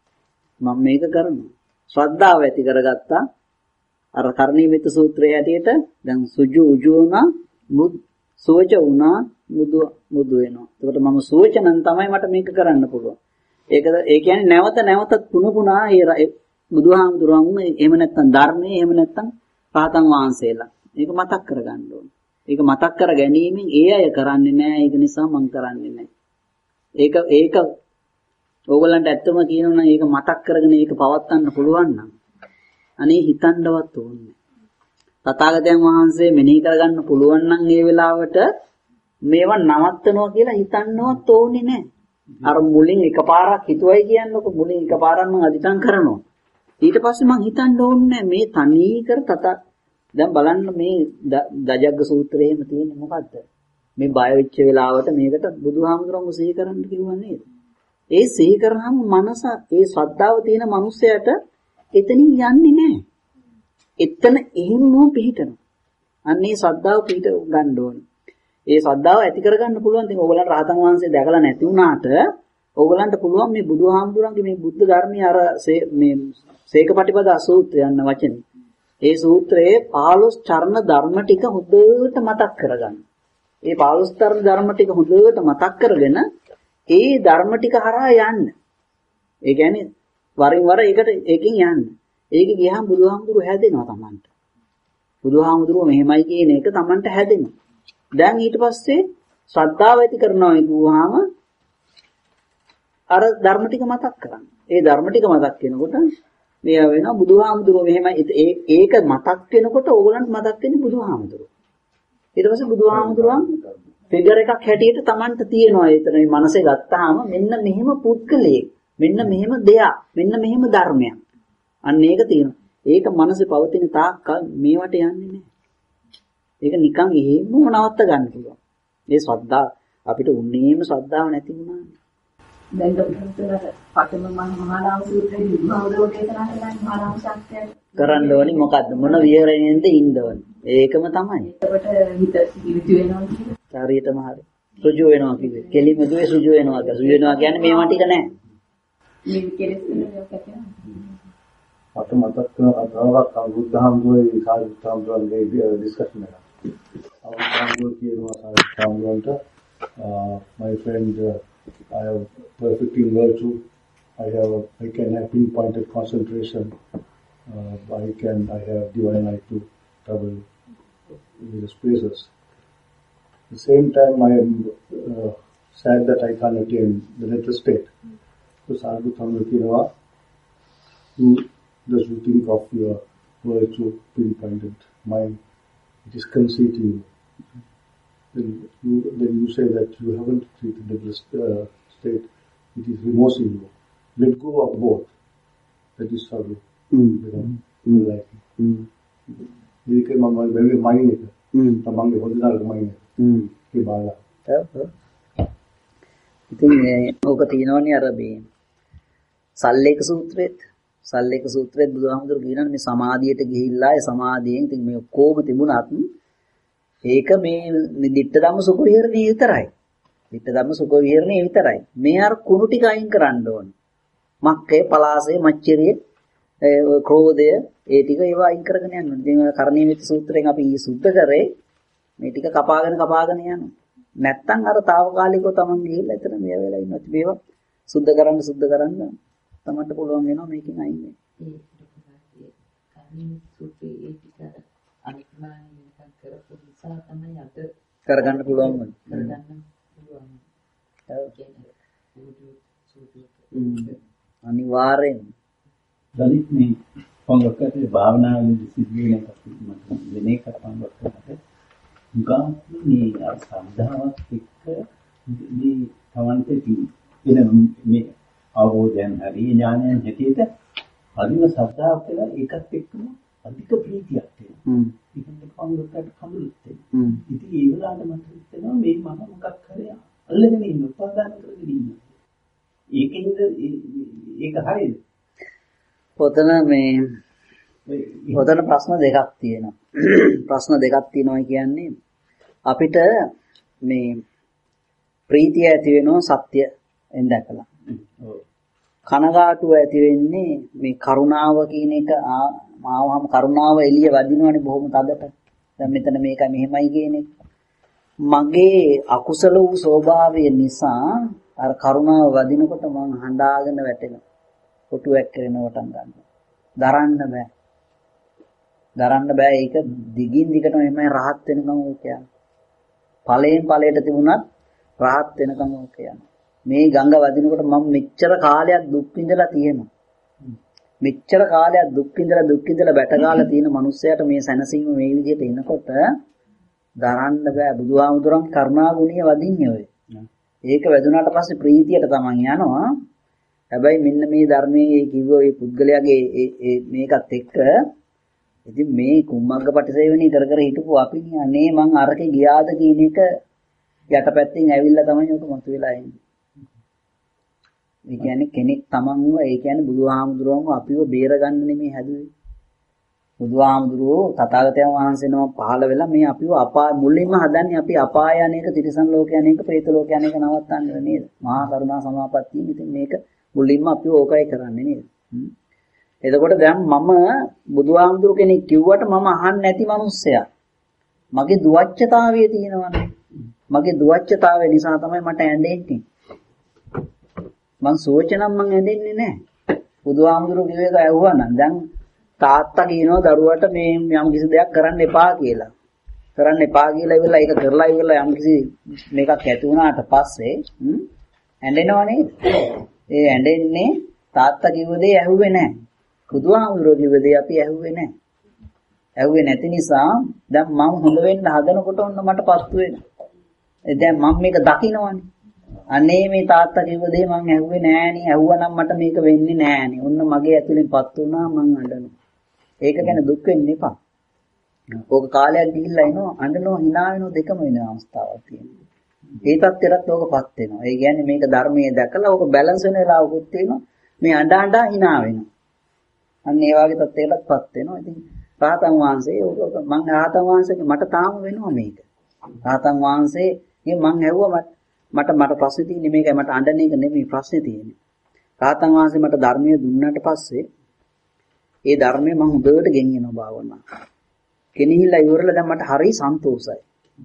මම මේක කරනවා. ශ්‍රද්ධාව ඇති කරගත්තා. අර කරණීයමෙත්ත සූත්‍රයේ හැටියට දැන් සුජු උජු වුණා මුද් සෝච වුණා මුදු මුදු වෙනවා. එතකොට මම සෝච නම් තමයි මට මේක කරන්න පුළුවන්. ඒකද ඒ කියන්නේ නැවත නැවතත් පුන පුනා ඒ බුදුහාමුදුරුවෝ එහෙම නැත්තම් ධර්මයේ එහෙම නැත්තම් රහතන් වහන්සේලා. මේක මතක් කරගන්න ඕනේ. ඒක මතක් කර ගැනීමෙන් ඒ අය කරන්නේ නැහැ. ඒක නිසා මම කරන්නේ නැහැ. ඒක ඒක ඕගොල්ලන්ට ඇත්තම කියනවා නම් ඒක මතක් කරගෙන ඒක පවත්වන්න පුළුවන් නම් අනේ හිතන්නවත් ඕනේ. තථාගතයන් වහන්සේ මෙනෙහි කරගන්න පුළුවන් නම් ඒ වෙලාවට මේවා නවත්තනවා කියලා හිතන්නවත් ඕනේ නැහැ. අර මුලින් එකපාරක් හිතුවයි කියන්නකො මුලින් එකපාරක් මම අදිටන් කරනවා. ඊට පස්සේ මං හිතන්න ඕනේ මේ තනී කර තත දැන් බලන්න මේ දජග්ග සූත්‍රයේ එහෙම තියෙන්නේ මොකද්ද? මේ බය වෙච්ච වෙලාවට මේකට බුදුහාමුදුරුවෝ සිහි කරන්න කිව්වා නේද? ඒ සිහි කරාම මනස ඒ ශ්‍රද්ධාව තියෙන මිනිස්සයාට එතනින් යන්නේ නැහැ. එතන එහෙමම පිහිටනවා. අන්න ඒ ශ්‍රද්ධාව පිහිට ගන්න ඕනේ. ඒ ශ්‍රද්ධාව ඇති කරගන්න පුළුවන්. ඉතින් ඕගලන්ට රහතන් වහන්සේ දැකලා නැති වුණාට ඕගලන්ට පුළුවන් මේ බුදුහාමුදුරන්ගේ මේ බුද්ධ ධර්මයේ අර මේ සේකපටිපදා සූත්‍රය යන වචනේ. ඒ සූත්‍රයේ පහළොස් චරණ ධර්ම ටික හොඳට මතක් කරගන්න. ඒ පහළොස් චරණ ධර්ම ටික හොඳට මතක් කරගෙන ඒ ධර්ම ටික හරහා යන්න. ඒ කියන්නේ වරින් වර ඒකට ඒකෙන් යන්න. ඒක ගියහම බුදුහාමුදුරුවෝ හැදෙනවා Tamanට. බුදුහාමුදුරුවෝ මෙහෙමයි කියන එක Tamanට හැදෙනවා. දැන් ඊට පස්සේ ශ්‍රද්ධාව ඇති කරනවා කියුවාම අර ධර්ම ටික මතක් කරගන්න. ඒ ධර්ම ටික මතක් වෙනකොට මෙයා වෙනවා බුදුහාමුදුරුවෝ මෙහෙමයි ඒක මතක් වෙනකොට ඕගලන්ට මතක් වෙන්නේ බුදුහාමුදුරුවෝ. ඊට පස්සේ බුදුහාමුදුරුවන් ෆිගර් එකක් හැටියට Tamanට තියෙනවා. ඒතන මේ මනසේ ගත්තාම මෙන්න මෙහෙම පුද්ගලයෙක්, මෙන්න මෙහෙම දෙයක්, මෙන්න මෙහෙම ධර්මයක්. අන්න ඒක තියෙනවා. ඒක මනසේ පවතින තාක්කල් මේවට යන්නේ නැහැ. ඒක නිකන් එහෙමම නවත්ත ගන්න පුළුවන්. මේ ශ්‍රද්ධා අපිට උන්නේම ශ්‍රද්ධාව නැති වුණානේ. දැන් ડોක්ටර් පතම මහානාම සූත්‍රයේ විභාවදෝ දේශනා කරන මහානාම ශාස්ත්‍රය කරන්න ඕනි මොකද්ද? මොන විහරණයෙන්ද ඉන්න ඕනි? ඒකම තමයි. එතකොට හිත ඍජු වෙනවා කියන්නේ. හරියටම හරි. ඍජු වෙනවා කිව්වේ. කෙලිම දුවේ ඍජු වෙනවා කියලා. ඍජු වෙනවා කියන්නේ මේවා ටික නෑ. මේ කෙලෙස් වෙනවා කියන්නේ. අත මතක් කරන අදහසක් බුද්ධහාමුදුරේ සාහිත්‍යම්තුන්ගේ ඩිස්කෂන් එක. අවුරුද්දක් කියනවා සාහිත්‍යම්තුන්ට my friend uh, I have perfect in virtue. I have I can have pinpointed concentration. Uh, I can I have divine eye to travel various places. At the same time, I am uh, sad that I can't attain the latter state. So, Sarvabhauma Kirava, who does you think of your virtue pinpointed mind? It is conceit in you. Then you, then you say that you haven't treated the bliss uh, state. It is remorse in you. Let go of both. That is sadhu. Mm. You know, mm. like mm. මේක මම වෙන්නේ මයින් එක. තමන්ගේ හොඳට මයින් එක. හ්ම්. ඒ බාලා. ඉතින් මේ ඕක තියෙනවනේ අර මේ සල්ලේක සූත්‍රෙත් සල්ලේක සූත්‍රෙත් බුදුහාමුදුරුවෝ කියනවා මේ සමාධියට ගිහිල්ලා ඒ සමාධියෙන් ඉතින් මේ කොහොම තිබුණත් ඒක මේ දිට්ඨ ධම්ම සුඛ විහරණේ විතරයි. දිට්ඨ ධම්ම සුඛ විහරණේ විතරයි. මේ අර කුණු ටික අයින් කරන්න ඕනේ. මක්කේ පලාසේ මච්චරියේ ක්‍රෝධය ඒ ටික ඒවා අයින් කරගෙන යන්න ඕනේ. ඉතින් කරණීයමෙත්ත සූත්‍රයෙන් අපි සුද්ධ කරේ මේ ටික කපාගෙන කපාගෙන යනවා. නැත්තම් අර తాවකාලිකව තමන් ගිහිල්ලා එතන මේ වෙලාව ඉන්නත් මේවා සුද්ධ කරන්න සුද්ධ කරන්න තමන්ට පුළුවන් වෙනවා මේකෙන් අයින් වෙන්න. ඒ කරණීයමෙත්ත සූත්‍රයේ ඒ ටික අනිත්‍යමාන නිකන් කරපු නිසා තමයි අද කරගන්න පුළුවන් වුනේ. කරගන්න පුළුවන්. ඒ කියන්නේ සූත්‍ර සූත්‍ර අනිවාර්යෙන් දලිත් මේ පංගකේ භාවනාවේදී සිදුවෙන එකක් මම වෙන එකක් පංගක කරනකොට ගාම්පුනේ අර සම්දාවක් එක්ක මේ තවන්තේ තියෙන මේ අවබෝධයන් හරි ඥානයන් හැටියට අදින සද්ධාව කියලා ඒකත් එක්කම අධික ප්‍රීතියක් තියෙනවා. ඉතින් කවුරුත් කවුරුත් තියෙනවා. ඉතින් ඒ වෙලාවට මට හිතෙනවා මේ මම මොකක් කරේ අල්ලගෙන ඉන්න උපාදාන කරගෙන ඉන්න. ඒකෙන්ද ඒක හරියද? පොතන මේ පොතන ප්‍රශ්න දෙකක් තියෙනවා. ප්‍රශ්න දෙකක් තියෙනවා කියන්නේ අපිට මේ ප්‍රීතිය ඇති වෙනවා සත්‍යයෙන් දැකලා. කනගාටුව ඇති වෙන්නේ මේ කරුණාව කියන එක ආවම කරුණාව එළිය වදිනවනේ බොහොම තදට. දැන් මෙතන මේක මෙහෙමයි කියන එක. මගේ අකුසල වූ ස්වභාවය නිසා අර කරුණාව වදිනකොට මං හඬාගෙන වැටෙනවා. කොටුවක් කරන වටන් ගන්නවා. දරන්න බෑ. දරන්න බෑ ඒක දිගින් දිගටම එමය රහත් වෙනකම් ඕක යනවා. ඵලයෙන් ඵලයට තිබුණත් රහත් වෙනකම් ඕක යනවා. මේ ගංගා වදිනකොට මම මෙච්චර කාලයක් දුක් විඳලා තියෙනවා. මෙච්චර කාලයක් දුක් විඳලා දුක් විඳලා බැටගාලා තියෙන මිනිස්සයාට මේ සැනසීම මේ විදිහට එනකොට දරන්න බෑ. බුදුහාමුදුරන් කරුණා ගුණිය වදින්නේ ඔය. ඒක වැදුනාට පස්සේ ප්‍රීතියට තමන් යනවා. හැබැයි මෙන්න මේ ධර්මයේ කිව්ව ඒ පුද්ගලයාගේ ඒ මේකත් එක්ක ඉතින් මේ කුම්මග්ග පටිසේවණී කර කර හිටපු අපි අනේ මං අරකේ ගියාද කියන එක යටපැත්තෙන් ඇවිල්ලා තමයි උට මතුවලා එන්නේ. ඒ කියන්නේ කෙනෙක් තමන්ව ඒ කියන්නේ බුදුහාමුදුරුවන්ව අපිව බේරගන්න නෙමෙයි හැදුවේ. බුදුහාමුදුරුවෝ තථාගතයන් වහන්සේ නම පහළ වෙලා මේ අපිව අපා මුලින්ම හදන්නේ අපි අපාය යන්නේක තිරිසන් ලෝක යන්නේක പ്രേත ලෝක යන්නේක නවත්තන්නේ නේද? මහා කරුණා සමාපත්තිය. ඉතින් මේක මුලින්ම අපිව ඕකයි කරන්නේ නේද? එතකොට දැන් මම බුදුහාමුදුරු කෙනෙක් කිව්වට මම අහන්නේ නැති මිනිස්සයා. මගේ දුවච්චතාවය තියෙනවනේ. මගේ දුවච්චතාවය නිසා තමයි මට ඇඬෙන්නේ. මං සෝචනම් මං ඇඬෙන්නේ නැහැ. බුදුහාමුදුරු කිව්ව එක ඇහුවා නම් දැන් තාත්තා කියනවා දරුවට මේ යම් කිසි දෙයක් කරන්න එපා කියලා. කරන්න එපා කියලා ඉවරලා ඒක කරලා ඉවරලා යම් කිසි මේකක් ඇති වුණාට පස්සේ ඇඬෙනව නේද? ඒ ඇඬෙන්නේ තාත්තා කිව්ව දේ ඇහුවේ නැහැ. බුදුහාමුදුරුවෝ කිව්ව දේ අපි ඇහුවේ නැහැ. ඇහුවේ නැති නිසා දැන් මම හොඳ වෙන්න හදනකොට ඔන්න මට පස්තු වෙනවා. ඒ දැන් මම මේක දකින්නවනේ. අනේ මේ තාත්තා කිව්ව දේ මං ඇහුවේ නෑනේ. ඇහුවනම් මට මේක වෙන්නේ නෑනේ. ඔන්න මගේ ඇතුලෙන් පත් වුණා මං අඬනවා. ඒක ගැන දුක් වෙන්න එපා. ඕක කාලයක් ගිහිල්ලා එනවා අඬනවා hina වෙනවා දෙකම වෙන අවස්ථාවක් තියෙනවා. ඒ තත්ත්වයටත් ඕකපත් වෙනවා. ඒ කියන්නේ මේක ධර්මයේ දැකලා ඕක බැලන්ස් වෙන වෙලාවකුත් තියෙනවා. මේ අඬ අඬ hina වෙනවා. අන්න ඒ වගේ තත්ත්වයකටපත් වෙනවා. ඉතින් රහතන් වහන්සේ ඕක මං රහතන් වහන්සේගේ මට තාම වෙනවා මේක. රහතන් වහන්සේගේ මං ඇහුවා මට මට ප්‍රශ්නේ තියෙන්නේ මේකයි මට අඬන එක නෙමෙයි ප්‍රශ්නේ තියෙන්නේ. රහතන් වහන්සේ මට ධර්මයේ දුන්නාට පස්සේ ඒ ධර්මයේ මම හොඳට ගෙනියනවා භාවනා. ගෙනිහිල්ලා ඉවරලා දැන් මට හරි සන්තෝෂයි.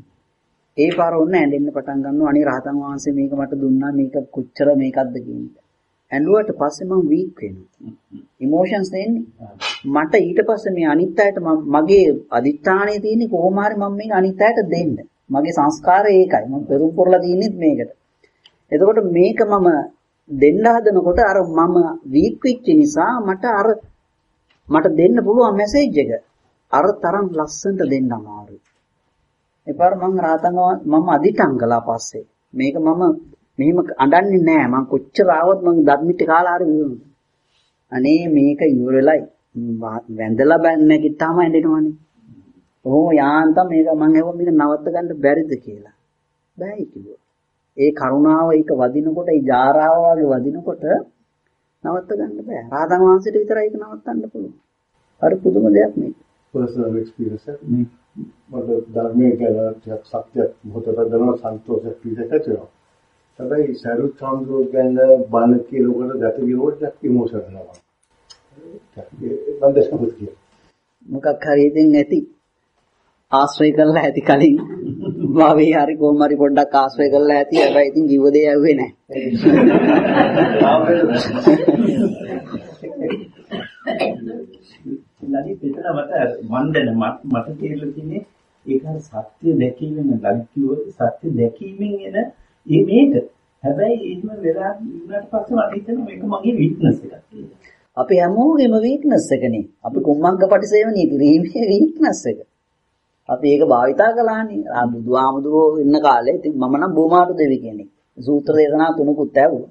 ඒ පාර ඔන්න ඇඬෙන්න පටන් ගන්නවා. අනේ රහතන් වහන්සේ මේක මට දුන්නා මේක කොච්චර මේකක්ද කියන්නේ. ඇඬුවට පස්සේ මම වීක් වෙනවා. ඉමෝෂන්ස් එන්නේ. මට ඊට පස්සේ මේ අනිත් අයට මගේ අදිත්‍යාණයේ තියෙන්නේ කොහොම හරි මම මේක අනිත් අයට දෙන්න. මගේ සංස්කාරය ඒකයි. මම පෙරම් පුරලා තියන්නේත් මේකට. එතකොට මේක මම දෙන්න හදනකොට අර මම වීක් වෙච්ච නිසා මට අර මට දෙන්න පුළුවන් මැසේජ් එක අර තරම් ලස්සනට දෙන්න අමාරුයි. එපාර මම රාතන් මම අදිටන් කළා පස්සේ. මේක මම මෙහෙම අඬන්නේ නැහැ. මම කොච්චර ආවත් මම ධර්මිට කාලා හරි විවුණා. අනේ මේක ඉවර වෙලයි. වැඳලා බෑ නැගිට්ටාම ඇඬෙනවනේ. ඕ යාන්තම් මේක මම හෙව මේක නවත්ත ගන්න බැරිද කියලා. බෑ කිව්වා. ඒ කරුණාව ඒක වදිනකොට ඒ ජාරාව වගේ වදිනකොට නවත්ත ගන්න බෑ. රාතන් වහන්සේට විතරයි ඒක නවත්තන්න පුළුවන්. හරි පුදුම දෙයක් මේක. personal experience එක මේ මට ධර්මයේ කියලා ටිකක් සත්‍යයක් මොහොතකට ගන්නවා සන්තෝෂයක් පිටට ඇතිවෙනවා. හැබැයි සරුත් චන්ද්‍රෝ ගැන බණ කියනකොට ගැට ගියොත් ඉමෝෂන් වෙනවා. ඒක බන්දස්කමත් කිය. මොකක් හරි ඉතින් ඇති ආශ්‍රය කරලා ඇති කලින් භාවේ හරි කොහොම හරි පොඩ්ඩක් ආශ්‍රය කරලා ඇති. හැබැයි ඉතින් කිව්ව දේ ඇහුවේ නැහැ. නැති පිටර මට වන්දන මට කියලා තියෙන්නේ ඒක හරි සත්‍ය දැකීමෙන් ලක්කියෝ සත්‍ය දැකීමෙන් එන මේ මේක. හැබැයි එහෙම වෙලා ඉන්නට පස්සේ මට හිතෙනවා මේක මගේ වීක්නස් එකක් කියලා. අපි හැමෝගෙම වීක්නස් එකනේ. අපි කුම්මංග පටිසේවණී කිරීමේ වීක්නස් එක. අපි ඒක භාවිතා කළානේ. ආ බුදුහාමුදුරුවෝ ඉන්න කාලේ ඉතින් මම නම් බෝමාටු දෙවි කෙනෙක්. සූත්‍ර දේශනා තුනකුත් ඇහුවා.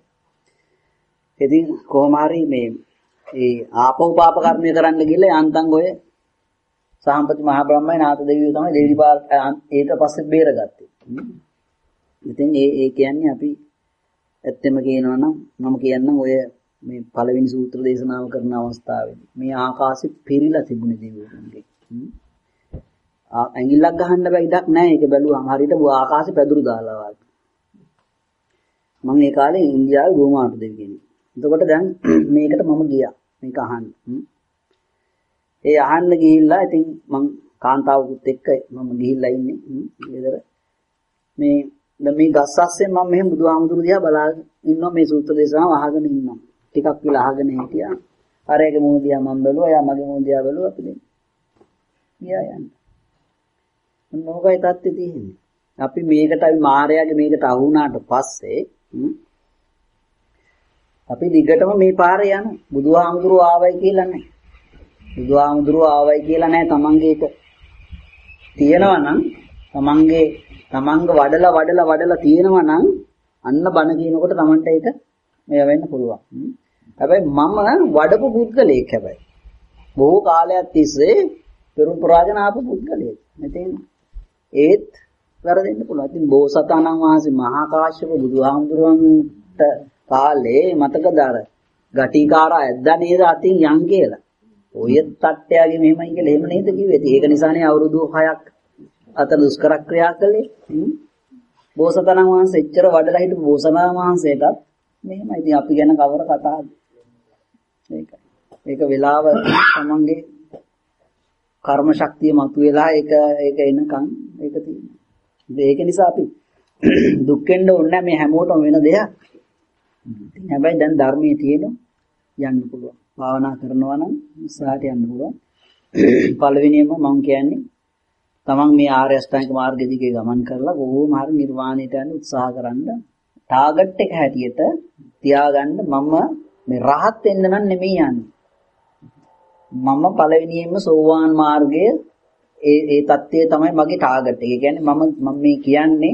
ඉතින් කොහොම හරි මේ ඒ ආපෝ පාප කර්මය කරන්න ගිහලා යන්තම් ඔය සාම්පති මහ බ්‍රහ්මයි නාත දෙවියෝ තමයි දෙවිපාල ඊට පස්සේ බේරගත්තේ. ඉතින් ඒ ඒ කියන්නේ අපි ඇත්තම කියනවා නම් මම කියන්නම් ඔය මේ පළවෙනි සූත්‍ර දේශනාව කරන අවස්ථාවේදී මේ ආකාශෙ පිරීලා තිබුණේ දෙවියන්ගේ. ඇඟිල්ලක් ගහන්න බෑ ඉඩක් නැහැ. ඒක බැලුවාම හරියට ආකාශෙ පැදුරු දාලා වගේ. මම ඒ කාලේ ඉන්දියාවේ ගෝමාටු දෙවි කෙනෙක්. එතකොට දැන් මේකට මම ගියා. මේක අහන්න. ඒ අහන්න ගිහිල්ලා ඉතින් මං කාන්තාවකුත් එක්ක මම ගිහිල්ලා ඉන්නේ. ඊළඟ මේ දැන් මේ ගස් අස්සේ මම මෙහෙම බුදුහාමුදුරු දිහා බලාගෙන ඉන්නවා මේ සූත්‍ර දේශනාව අහගෙන ඉන්නවා. ටිකක් වෙලා අහගෙන හිටියා. අරයාගේ මූණ දිහා මම බැලුවා. එයා මගේ මූණ දිහා බැලුවා. අපි දෙන්න. ගියා යන්න. මොනවායි තත්ත්වෙ තියෙන්නේ. අපි මේකට අපි මායාවේ මේකට අහු වුණාට පස්සේ අපි දිගටම මේ පාරේ යන බුදුහාමුදුරුවෝ ආවයි කියලා නැහැ. බුදුහාමුදුරුවෝ ආවයි කියලා නැහැ. තමන්ගේ එක තියෙනවා නම් තමන්ගේ තමන්ග වඩලා වඩලා වඩලා තියෙනවා නම් අන්න බණ කියනකොට තමන්ට ඒක මෙය වෙන්න පුළුවන්. හැබැයි මම වඩපු පුද්ගලයෙක් හැබැයි. බොහෝ කාලයක් තිස්සේ පෙරම් පරාජන ආපු පුද්ගලයෙක්. මෙතෙන් ඒත් වැරදෙන්න පුළුවන්. ඉතින් බෝසතාණන් වහන්සේ මහා කාශ්‍යප බුදුහාමුදුරන්ට කාලේ මතකද අර ගටිකාරා ඇද්දා නේද අතින් යන් කියලා. ඔය තට්ටයාගේ මෙහෙමයි කියලා එහෙම නේද කිව්වේ. ඒක නිසානේ අවුරුදු හයක් අතර දුෂ්කර ක්‍රියා කළේ. බෝසතාණන් වහන්සේ එච්චර වඩලා හිටපු බෝසතාණන් වහන්සේට මෙහෙමයි. ඉතින් අපි ගැන කවර කතාවද? ඒකයි. ඒක වෙලාව තමන්ගේ කර්ම ශක්තිය මතුවලා ඒක ඒක එනකන් ඒක තියෙනවා. ඒක නිසා අපි දුක් වෙන්න ඕනේ මේ හැමෝටම වෙන දෙයක්. හැබැයි දැන් ධර්මයේ තියෙන යන්න පුළුවන්. භාවනා කරනවා නම් උත්සාහයට යන්න පුළුවන්. පළවෙනියම මම කියන්නේ තමන් මේ ආර්ය අෂ්ටාංගික මාර්ගය දිගේ ගමන් කරලා කොහොම හරි නිර්වාණයට යන්න උත්සාහ කරන්න. ටාගට් එක හැටියට තියාගන්න මම මේ රහත් වෙන්න නම් නෙමෙයි යන්නේ. මම පළවෙනියෙන්ම සෝවාන් මාර්ගයේ ඒ ඒ தත්ත්වය තමයි මගේ ටාගට් එක. ඒ කියන්නේ මම මම මේ කියන්නේ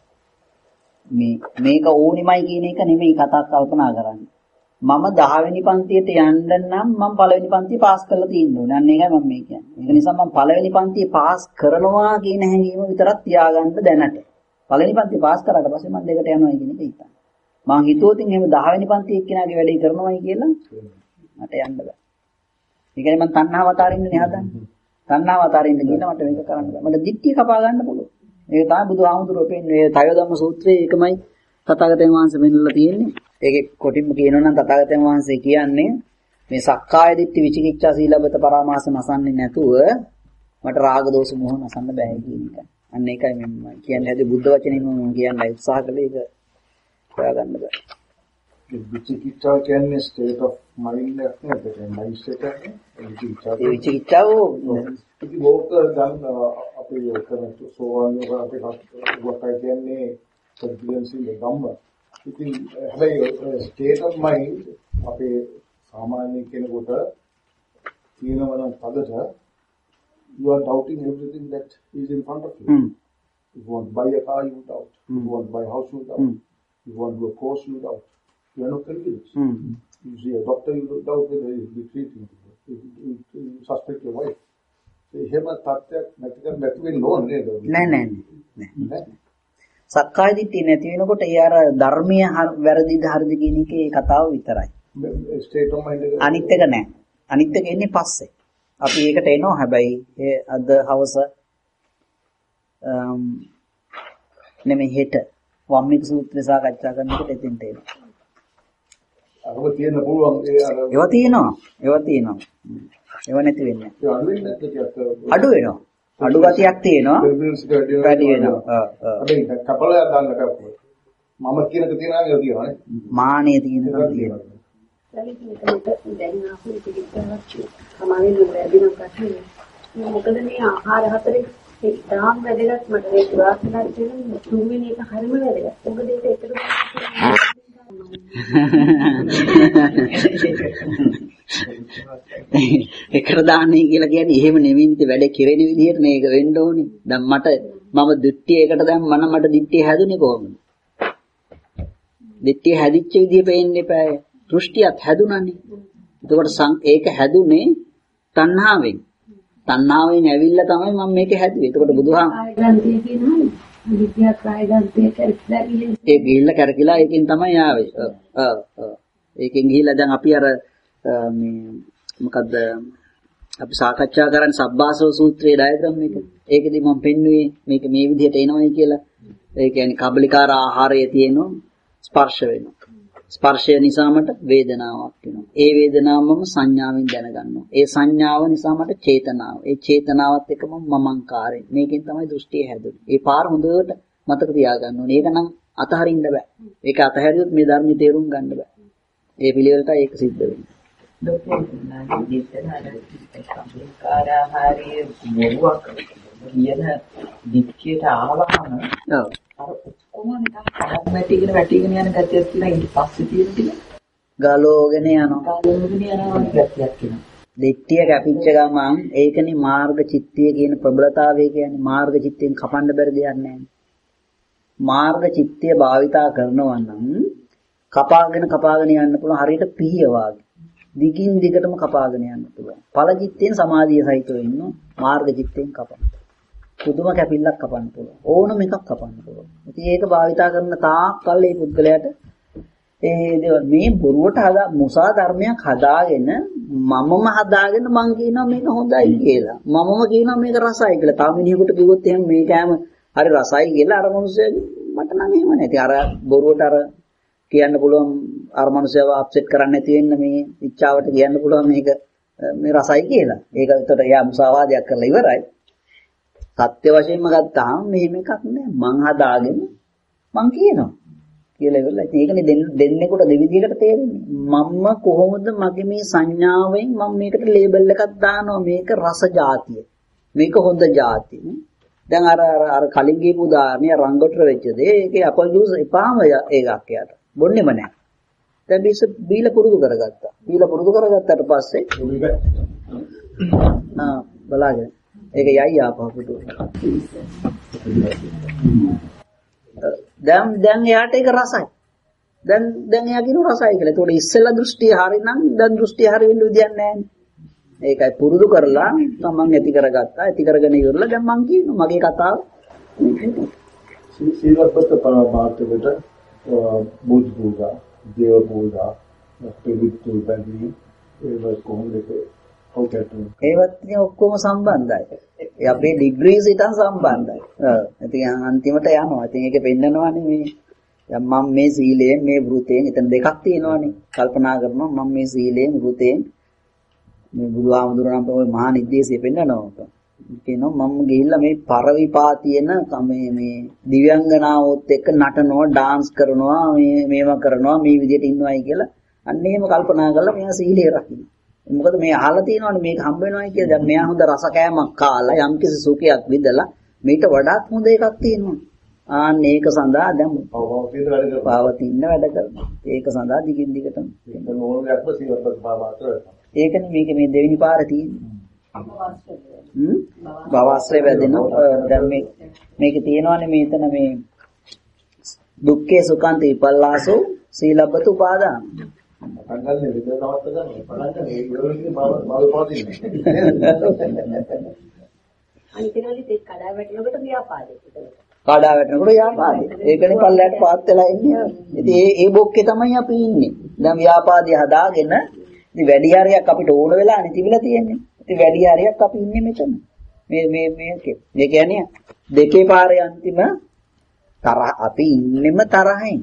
මේ මේක ඕනිමයි කියන එක නෙමෙයි කතා කල්පනා කරන්නේ. මම දහ වෙනි පන්තියට යන්න නම් මම පළවෙනි පන්තිය පාස් කරලා තියෙන්න ඕනේ. අන්න ඒකයි මම මේ කියන්නේ. ඒක නිසා මම පළවෙනි පන්තිය පාස් කරනවා කියන හැඟීම විතරක් තියාගන්න දැනට. පළවෙනි පන්තිය පාස් කරාට පස්සේ මම දෙකට යනවා කියන එක හිතන්න. මං හිතුවොත් එහෙම දහ වෙනි පන්තිය එක්කෙනාගේ වැඩේ කරනවායි කියලා මට යන්න බෑ. ඒ කියන්නේ මම තණ්හාව අතාරින්නේ හදන්නේ. තණ්හාව අතාරින්න කියලා මට මේක කරන්න බෑ. මට දික්ටි කපා ගන්න පුළුවන්. ඒක තමයි බුදුහාමුදුරුවෝ පෙන්නේ. ඒ තයෝදම්ම සූත්‍රයේ ඒකමයි තථාගතයන් වහන්සේ මෙන්නලා තියෙන්නේ. ඒකේ කොටින්ම කියනවා නම් තථාගතයන් වහන්සේ කියන්නේ මේ සක්කාය දිට්ඨි විචිකිච්ඡා සීලබ්බත පරාමාස නසන්නේ නැතුව මට රාග දෝෂ මොහ නසන්න බෑ කියන එක. අන්න ඒකයි මම කියන්නේ. හැදී බුද්ධ වචනේම මම කියන්නයි උත්සාහ කළේ ඒක හොයාගන්න බෑ. විචිකිච්ඡාව කියන්නේ state of mind එකක් නේද? ඒ mind state එක. විචිකිච්ඡාව ඒ විචිකිච්ඡාව ඉතින් ඕක දැන් අපි කරන සෝවාන් වල අපි වකයි කියන්නේ confidence in the ධම්ම. ඉතින් හැබැයි state of mind අපේ සාමාන්‍ය කෙනෙකුට තියෙනවා නම් පදට you are doubting everything that is in front of you. Mm. You want to buy a car, you doubt. Mm. You want to buy a house, you doubt. Mm. You want to do a course, you doubt. You are not convinced. Mm. You see a doctor, you doubt whether he will be treating you. You, you, you suspect your wife. So, එහෙම තත්ත්වයක් නැති කර නැති වෙන්න ඕනේ නේද? නෑ නෑ නෑ. සක්කාය දිට්ඨිය නැති වෙනකොට ඒ අර ධර්මීය වැරදිද හරිද කියන එකේ කතාව විතරයි. state of mind එක අනිත් එක නෑ. අනිත් එක එන්නේ පස්සේ. අපි ඒකට එනවා හැබැයි ඒ අද හවස um නෙමෙයි හෙට වම්මික සූත්‍රය සාකච්ඡා කරනකොට එතෙන්ට එනවා. අරව තියෙන්න පුළුවන් ඒ අර ඒවා තියෙනවා. ඒවා තියෙනවා. ඒවා නැති වෙන්නේ නැහැ. අඩු වෙන්නේ නැත්නම් අඩු වෙනවා. අඩු ගතියක් තියෙනවා. වැඩි වෙනවා. ආ ආ. අපි කපලා දාන්න කපුවා. මම කියනක තියෙනවා නේද තියෙනවානේ. මානෙ තියෙනවා තියෙනවා. දැන් ආපු පිටිකතාවක් සමාවෙන්න ලැබෙන ප්‍රශ්නේ මොකද මේ ආහාර හතරේ ඒ තාම වැදගත් මට මේ පුරාසනක් තියෙන තුන්වෙනි එක හරිම වැදගත්. මොකද ඒක එකට එකට දාන්නේ කියලා කියන්නේ එහෙම නෙවෙයි ඉතින් වැඩ කෙරෙන විදිහට මේක වෙන්න ඕනේ. දැන් මට මම දිට්ඨිය එකට දැම්මම මට දිට්ඨිය හැදුනේ කොහොමද? දිට්ඨිය හැදිච්ච විදිහ පේන්න එපා. දෘෂ්ටියත් හැදුණානේ. එතකොට ඒක හැදුනේ තණ්හාවෙන්. තණ්හාවෙන් ඇවිල්ලා තමයි මම මේක හැදුවේ. එතකොට බුදුහාම ආයතනයේ කියනවා විද්‍යා කායගන්තේ කරලා ගිහින් ඒ ගිහිල්ලා කරකිලා ඒකෙන් තමයි ආවේ. ඔව් ඔව් ඔව්. ඒකෙන් ගිහිල්ලා දැන් අපි අර මේ මොකද්ද අපි සාකච්ඡා කරන්නේ සබ්බාසව සූත්‍රයේ ඩයග්‍රෑම් එක. ඒකෙදි මම පෙන්නුවේ මේක මේ විදිහට එනවයි කියලා. ඒ කියන්නේ කබලිකාර ආහාරයේ තියෙනවා ස්පර්ශ වෙනවා. ස්පර්ශය නිසා මට වේදනාවක් වෙනවා. ඒ වේදනාව මම සංඥාවෙන් දැනගන්නවා. ඒ සංඥාව නිසා මට චේතනාව. ඒ චේතනාවත් එක්ක මම මමංකාරයෙන්. මේකෙන් තමයි දෘෂ්ටිය හැදුනේ. ඒ පාර හොඳට මතක තියාගන්න ඕනේ. ඒක නම් අතහරින්න බෑ. ඒක අතහැරියොත් මේ ධර්මයේ තේරුම් ගන්න බෑ. ඒ පිළිවෙලට ඒක සිද්ධ වෙනවා. දොස්තරලා දෙතනන කම්කාරාහාරයේ මොරුවක් කියන දික්කියට ආවම ඔව් අර ඔක්කොම නිකන් කඩක් වැටිගෙන වැටිගෙන යන ගතියක් තියෙනවා. ඊට පස්සේ තියෙන ටික ගලෝගෙන යනවා. ගලවගෙන යනවා ගතියක් තියෙනවා. දිට්ඨිය කැපිච්ච ගමන් ඒකනේ මාර්ග චිත්තය කියන ප්‍රබලතාවය කියන්නේ. මාර්ග චිත්තයෙන් කපන්න බැරි දෙයක් නැහැ. මාර්ග චිත්තය භාවිතා කරනවා නම් කපාගෙන කපාගෙන යන්න පුළුවන්. හරියට පිහිය වාගේ. දිගින් දිගටම කපාගෙන යන්න පුළුවන්. ඵල චිත්තයෙන් සමාධිය සහිතව ඉන්න මාර්ග චිත්තයෙන් කපන්න. පුදුම කැපිල්ලක් කපන්න පුළුවන්. ඕනම එකක් කපන්න පුළුවන්. ඉතින් ඒක භාවිතා කරන තාක් කල් මේ පුද්ගලයාට ඒ මේ බොරුවට හදා මුසා ධර්මයක් හදාගෙන මමම හදාගෙන මං කියනවා මේක හොඳයි කියලා. මමම කියනවා මේක රසයි කියලා. තාම මිනිහෙකුට කිව්වොත් එහෙනම් මේ කෑම හරි රසයි කියලා අර මිනිස්සයා මට නම් එහෙම නැහැ. ඉතින් අර බොරුවට අර කියන්න පුළුවන් අර මිනිස්සයව අප්සෙට් කරන්න නැති වෙන්න මේ ඉච්ඡාවට කියන්න පුළුවන් මේක මේ රසයි කියලා. ඒක උඩට එයා මුසාවාදයක් කරලා ඉවරයි. සත්‍ය වශයෙන්ම ගත්තාම මෙහෙම එකක් නෑ. මං හදාගෙන මං කියනවා කියලා ඉවරයි. ඒකනේ දෙන්නෙකුට දෙවිදිහකට තේරෙන්නේ. මම කොහොමද මගේ මේ සංඥාවෙන් මම මේකට ලේබල් එකක් දානවා. මේක රස જાතිය. මේක හොඳ જાතිය. දැන් අර අර කලින් ගිහපු උදාහරණය රංගොටර වෙච්ච දේ. ඒකේ අපල් ජූස් එපාම ඒකක් යට. බොන්නෙම නෑ. දැන් බීස බීලා පුරුදු කරගත්තා. බීලා පුරුදු කරගත්තාට පස්සේ ආ බලාගෙන ඒක යයි ආපහුට. දැන් දැන් එයාට ඒක රසයි. දැන් දැන් එයා කියන රසයි කියලා. ඒතකොට ඉස්සෙල්ලා දෘෂ්ටිය හරිනම් දැන් දෘෂ්ටිය හරි වෙන්න විදියක් නැහැ. ඒකයි පුරුදු කරලා තමන් ඇති කරගත්තා. ඇති කරගෙන ඉවරලා දැන් මං කියනවා මගේ කතාව. සීලපත පරමාර්ථයට බුද්ධ පූජා, දේව පූජා, පිළිතුරු බැඳී ඒවත් කොහොමද ඒවත් ඉතින් ඔක්කොම සම්බන්ධයි. ඒ අපේ ඩිග්‍රීස් ඊටන් සම්බන්ධයි. ඔව්. ඉතින් අන්තිමට යනවා. ඉතින් ඒක පෙන්නනවානේ මේ දැන් මම මේ සීලයෙන් මේ වෘතයෙන් එතන දෙකක් තියෙනවානේ. කල්පනා කරනවා මම මේ සීලයෙන් වෘතයෙන් මේ බුදුහාමුදුරනම් ඔය මහා නිද්දේශය පෙන්නනවා. කියනවා මම ගිහිල්ලා මේ පරවිපාතියන මේ මේ දිව්‍යංගනාවොත් එක්ක නටනවා, ඩාන්ස් කරනවා, මේ මේවා කරනවා, මේ විදිහට ඉන්නවයි කියලා. අන්න එහෙම කල්පනා කරලා මෙයා සීලය රකින්න. මොකද මේ අහලා තියෙනවානේ මේක හම්බ වෙනවයි කියලා. දැන් මෙයා හොඳ රස කෑමක් කාලා යම්කිසි සුඛයක් විඳලා මේට වඩාත් හොඳ එකක් තියෙනවා. ආන්න ඒක සඳහා දැන් පවතින වැඩ කරනවා. ඒක සඳහා දිගින් දිගටම ඕනෑක්ම සීලපත පාවාතර. ඒකනේ මේක මේ දෙවෙනි පාර තියෙන්නේ. හ්ම් භවස්ත්‍රය වැදෙනවා. දැන් මේ මේක තියෙනවානේ මේතන මේ දුක්ඛේ සුඛාන්ත විපල්ලාසෝ සීලබ්බත උපාදාන. අංගල්නේ විතර නවත්ත ගන්න. බලන්න මේ ඉවරෙන්නේ බල පාදින්නේ. අනිතනලි දෙක කඩා වැටෙනකොට ව්‍යාපාදේ. කඩා වැටෙනකොට ව්‍යාපාදේ. ඒකනේ පල්ලයට පාත් වෙලා ඉන්නේ. ඉතින් ඒ ඒ බොක්කේ තමයි අපි ඉන්නේ. දැන් ව්‍යාපාදේ හදාගෙන ඉතින් වැඩි හරියක් අපිට ඕන වෙලානේ තිබිලා තියෙන්නේ. ඉතින් වැඩි හරියක් අපි ඉන්නේ මෙතන. මේ මේ මේකේ. මේ කියන්නේ දෙකේ පාරේ අන්තිම තරහ අපි ඉන්නෙම තරහෙන්.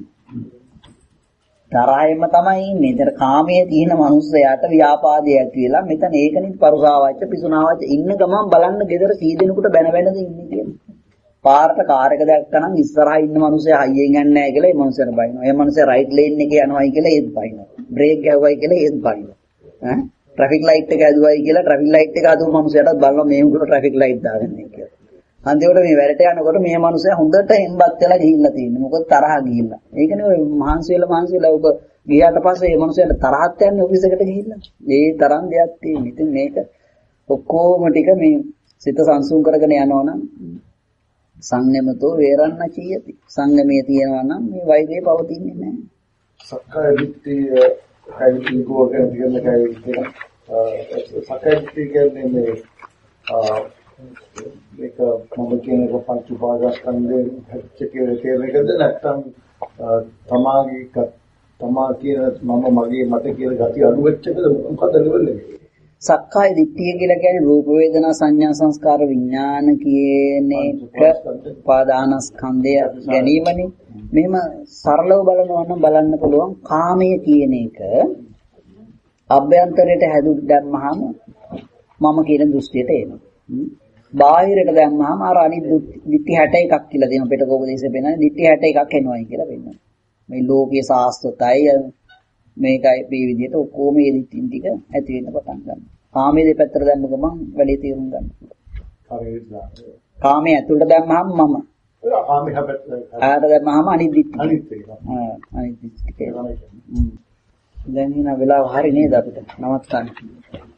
තරහෙම තමයි ඉන්නේ. ඒතර කාමයේ තියෙන මිනිස්සයාට ව්‍යාපාදය ඇති වෙලා මෙතන ඒකනේ පරුසාවච්ච පිසුනාවච්ච ඉන්න ගමන් බලන්න ගෙදර කී දෙනෙකුට බැන බැනද ඉන්නේ කියන්නේ. පාරට කාර් එක දැක්කනම් ඉස්සරහා ඉන්න මිනිස්සයා හයියෙන් යන්නේ නැහැ කියලා ඒ මිනිස්සට බයිනවා. ඒ මිනිස්සයා රයිට් ලේන් එකේ යනවායි කියලා ඒත් බයිනවා. බ්‍රේක් ගැහුවයි කියලා ඒත් බයිනවා. ඈ ට්‍රැෆික් ලයිට් එක ඇදුවයි කියලා ට්‍රැෆික් ලයිට් එක අදුව මිනිස්සයාටත් බලනවා මේ උගල ට්‍රැෆික් ලයිට් දාගන්නේ කියලා. අන්තිමට මේ වැඩට යනකොට මේ මිනිස්සයා හොඳට හෙම්බත් වෙලා ගිහිල්ලා තියෙනවා. මොකද තරහ ගිහිල්ලා. ඒකනේ ඔය මහන්සි වෙලා මහන්සි වෙලා ඔබ ගියාට පස්සේ මේ මිනිස්සයාට තරහත් යන්නේ ඔෆිස් එකට ගිහිල්ලා. මේ තරම් දෙයක් තියෙන. ඉතින් මේක ඔක්කොම ටික මේ සිත සංසුන් කරගෙන යනවනම් සංයමතෝ වේරන්න චියති. සංයමයේ තියනවා නම් මේ වෛරය පවතින්නේ නැහැ. සක්කාය දිට්ඨිය කයිකෝ කියන්නේ කියන්නේ සක්කාය දිට්ඨිය කියන්නේ මේ මේක මම කියන එක පංච උපාදානස්කන්ධයෙන් හැච්ච කියලා කියන එකද නැත්නම් තමාගේ තමා කියන මම මගේ මට කියලා ගති අඩු වෙච්ච එකද මොකද ලෙවල් එක? සක්කාය දිට්ඨිය කියලා කියන්නේ රූප වේදනා සංඥා සංස්කාර විඥාන කියන එක උපාදානස්කන්ධය ගැනීමනේ. මෙහෙම සරලව බලනවා නම් බලන්න පුළුවන් කාමය කියන එක අභ්‍යන්තරයට හැදුත් දැම්මහම මම කියන දෘෂ්ටියට එනවා. බාහිරට දැම්මහම අර අනිත් දිට්ඨි හැට එකක් කියලා දෙනවා. පිටකෝපදේශය පෙන්නන්නේ දිට්ඨි හැට එකක් එනවායි කියලා පෙන්නනවා. මේ ලෝකයේ සාස්ත්‍රතයි මේකයි මේ විදිහට ඔක්කොම මේ දිට්ඨින් ටික ඇති වෙන්න පටන් ගන්නවා. කාමයේ දෙපැත්තට දැම්ම ගමන් වැඩි තේරුම් ගන්න පුළුවන්. කාමයේ ඇතුළට දැම්මහම මම. කාමයේ හැපැත්ත. ආට දැම්මහම අනිත් දිට්ඨි. අනිත් එක. ආ අනිත් දිට්ඨි. දැන් ඉන වෙලාව හරි නේද අපිට නවත්තන්න.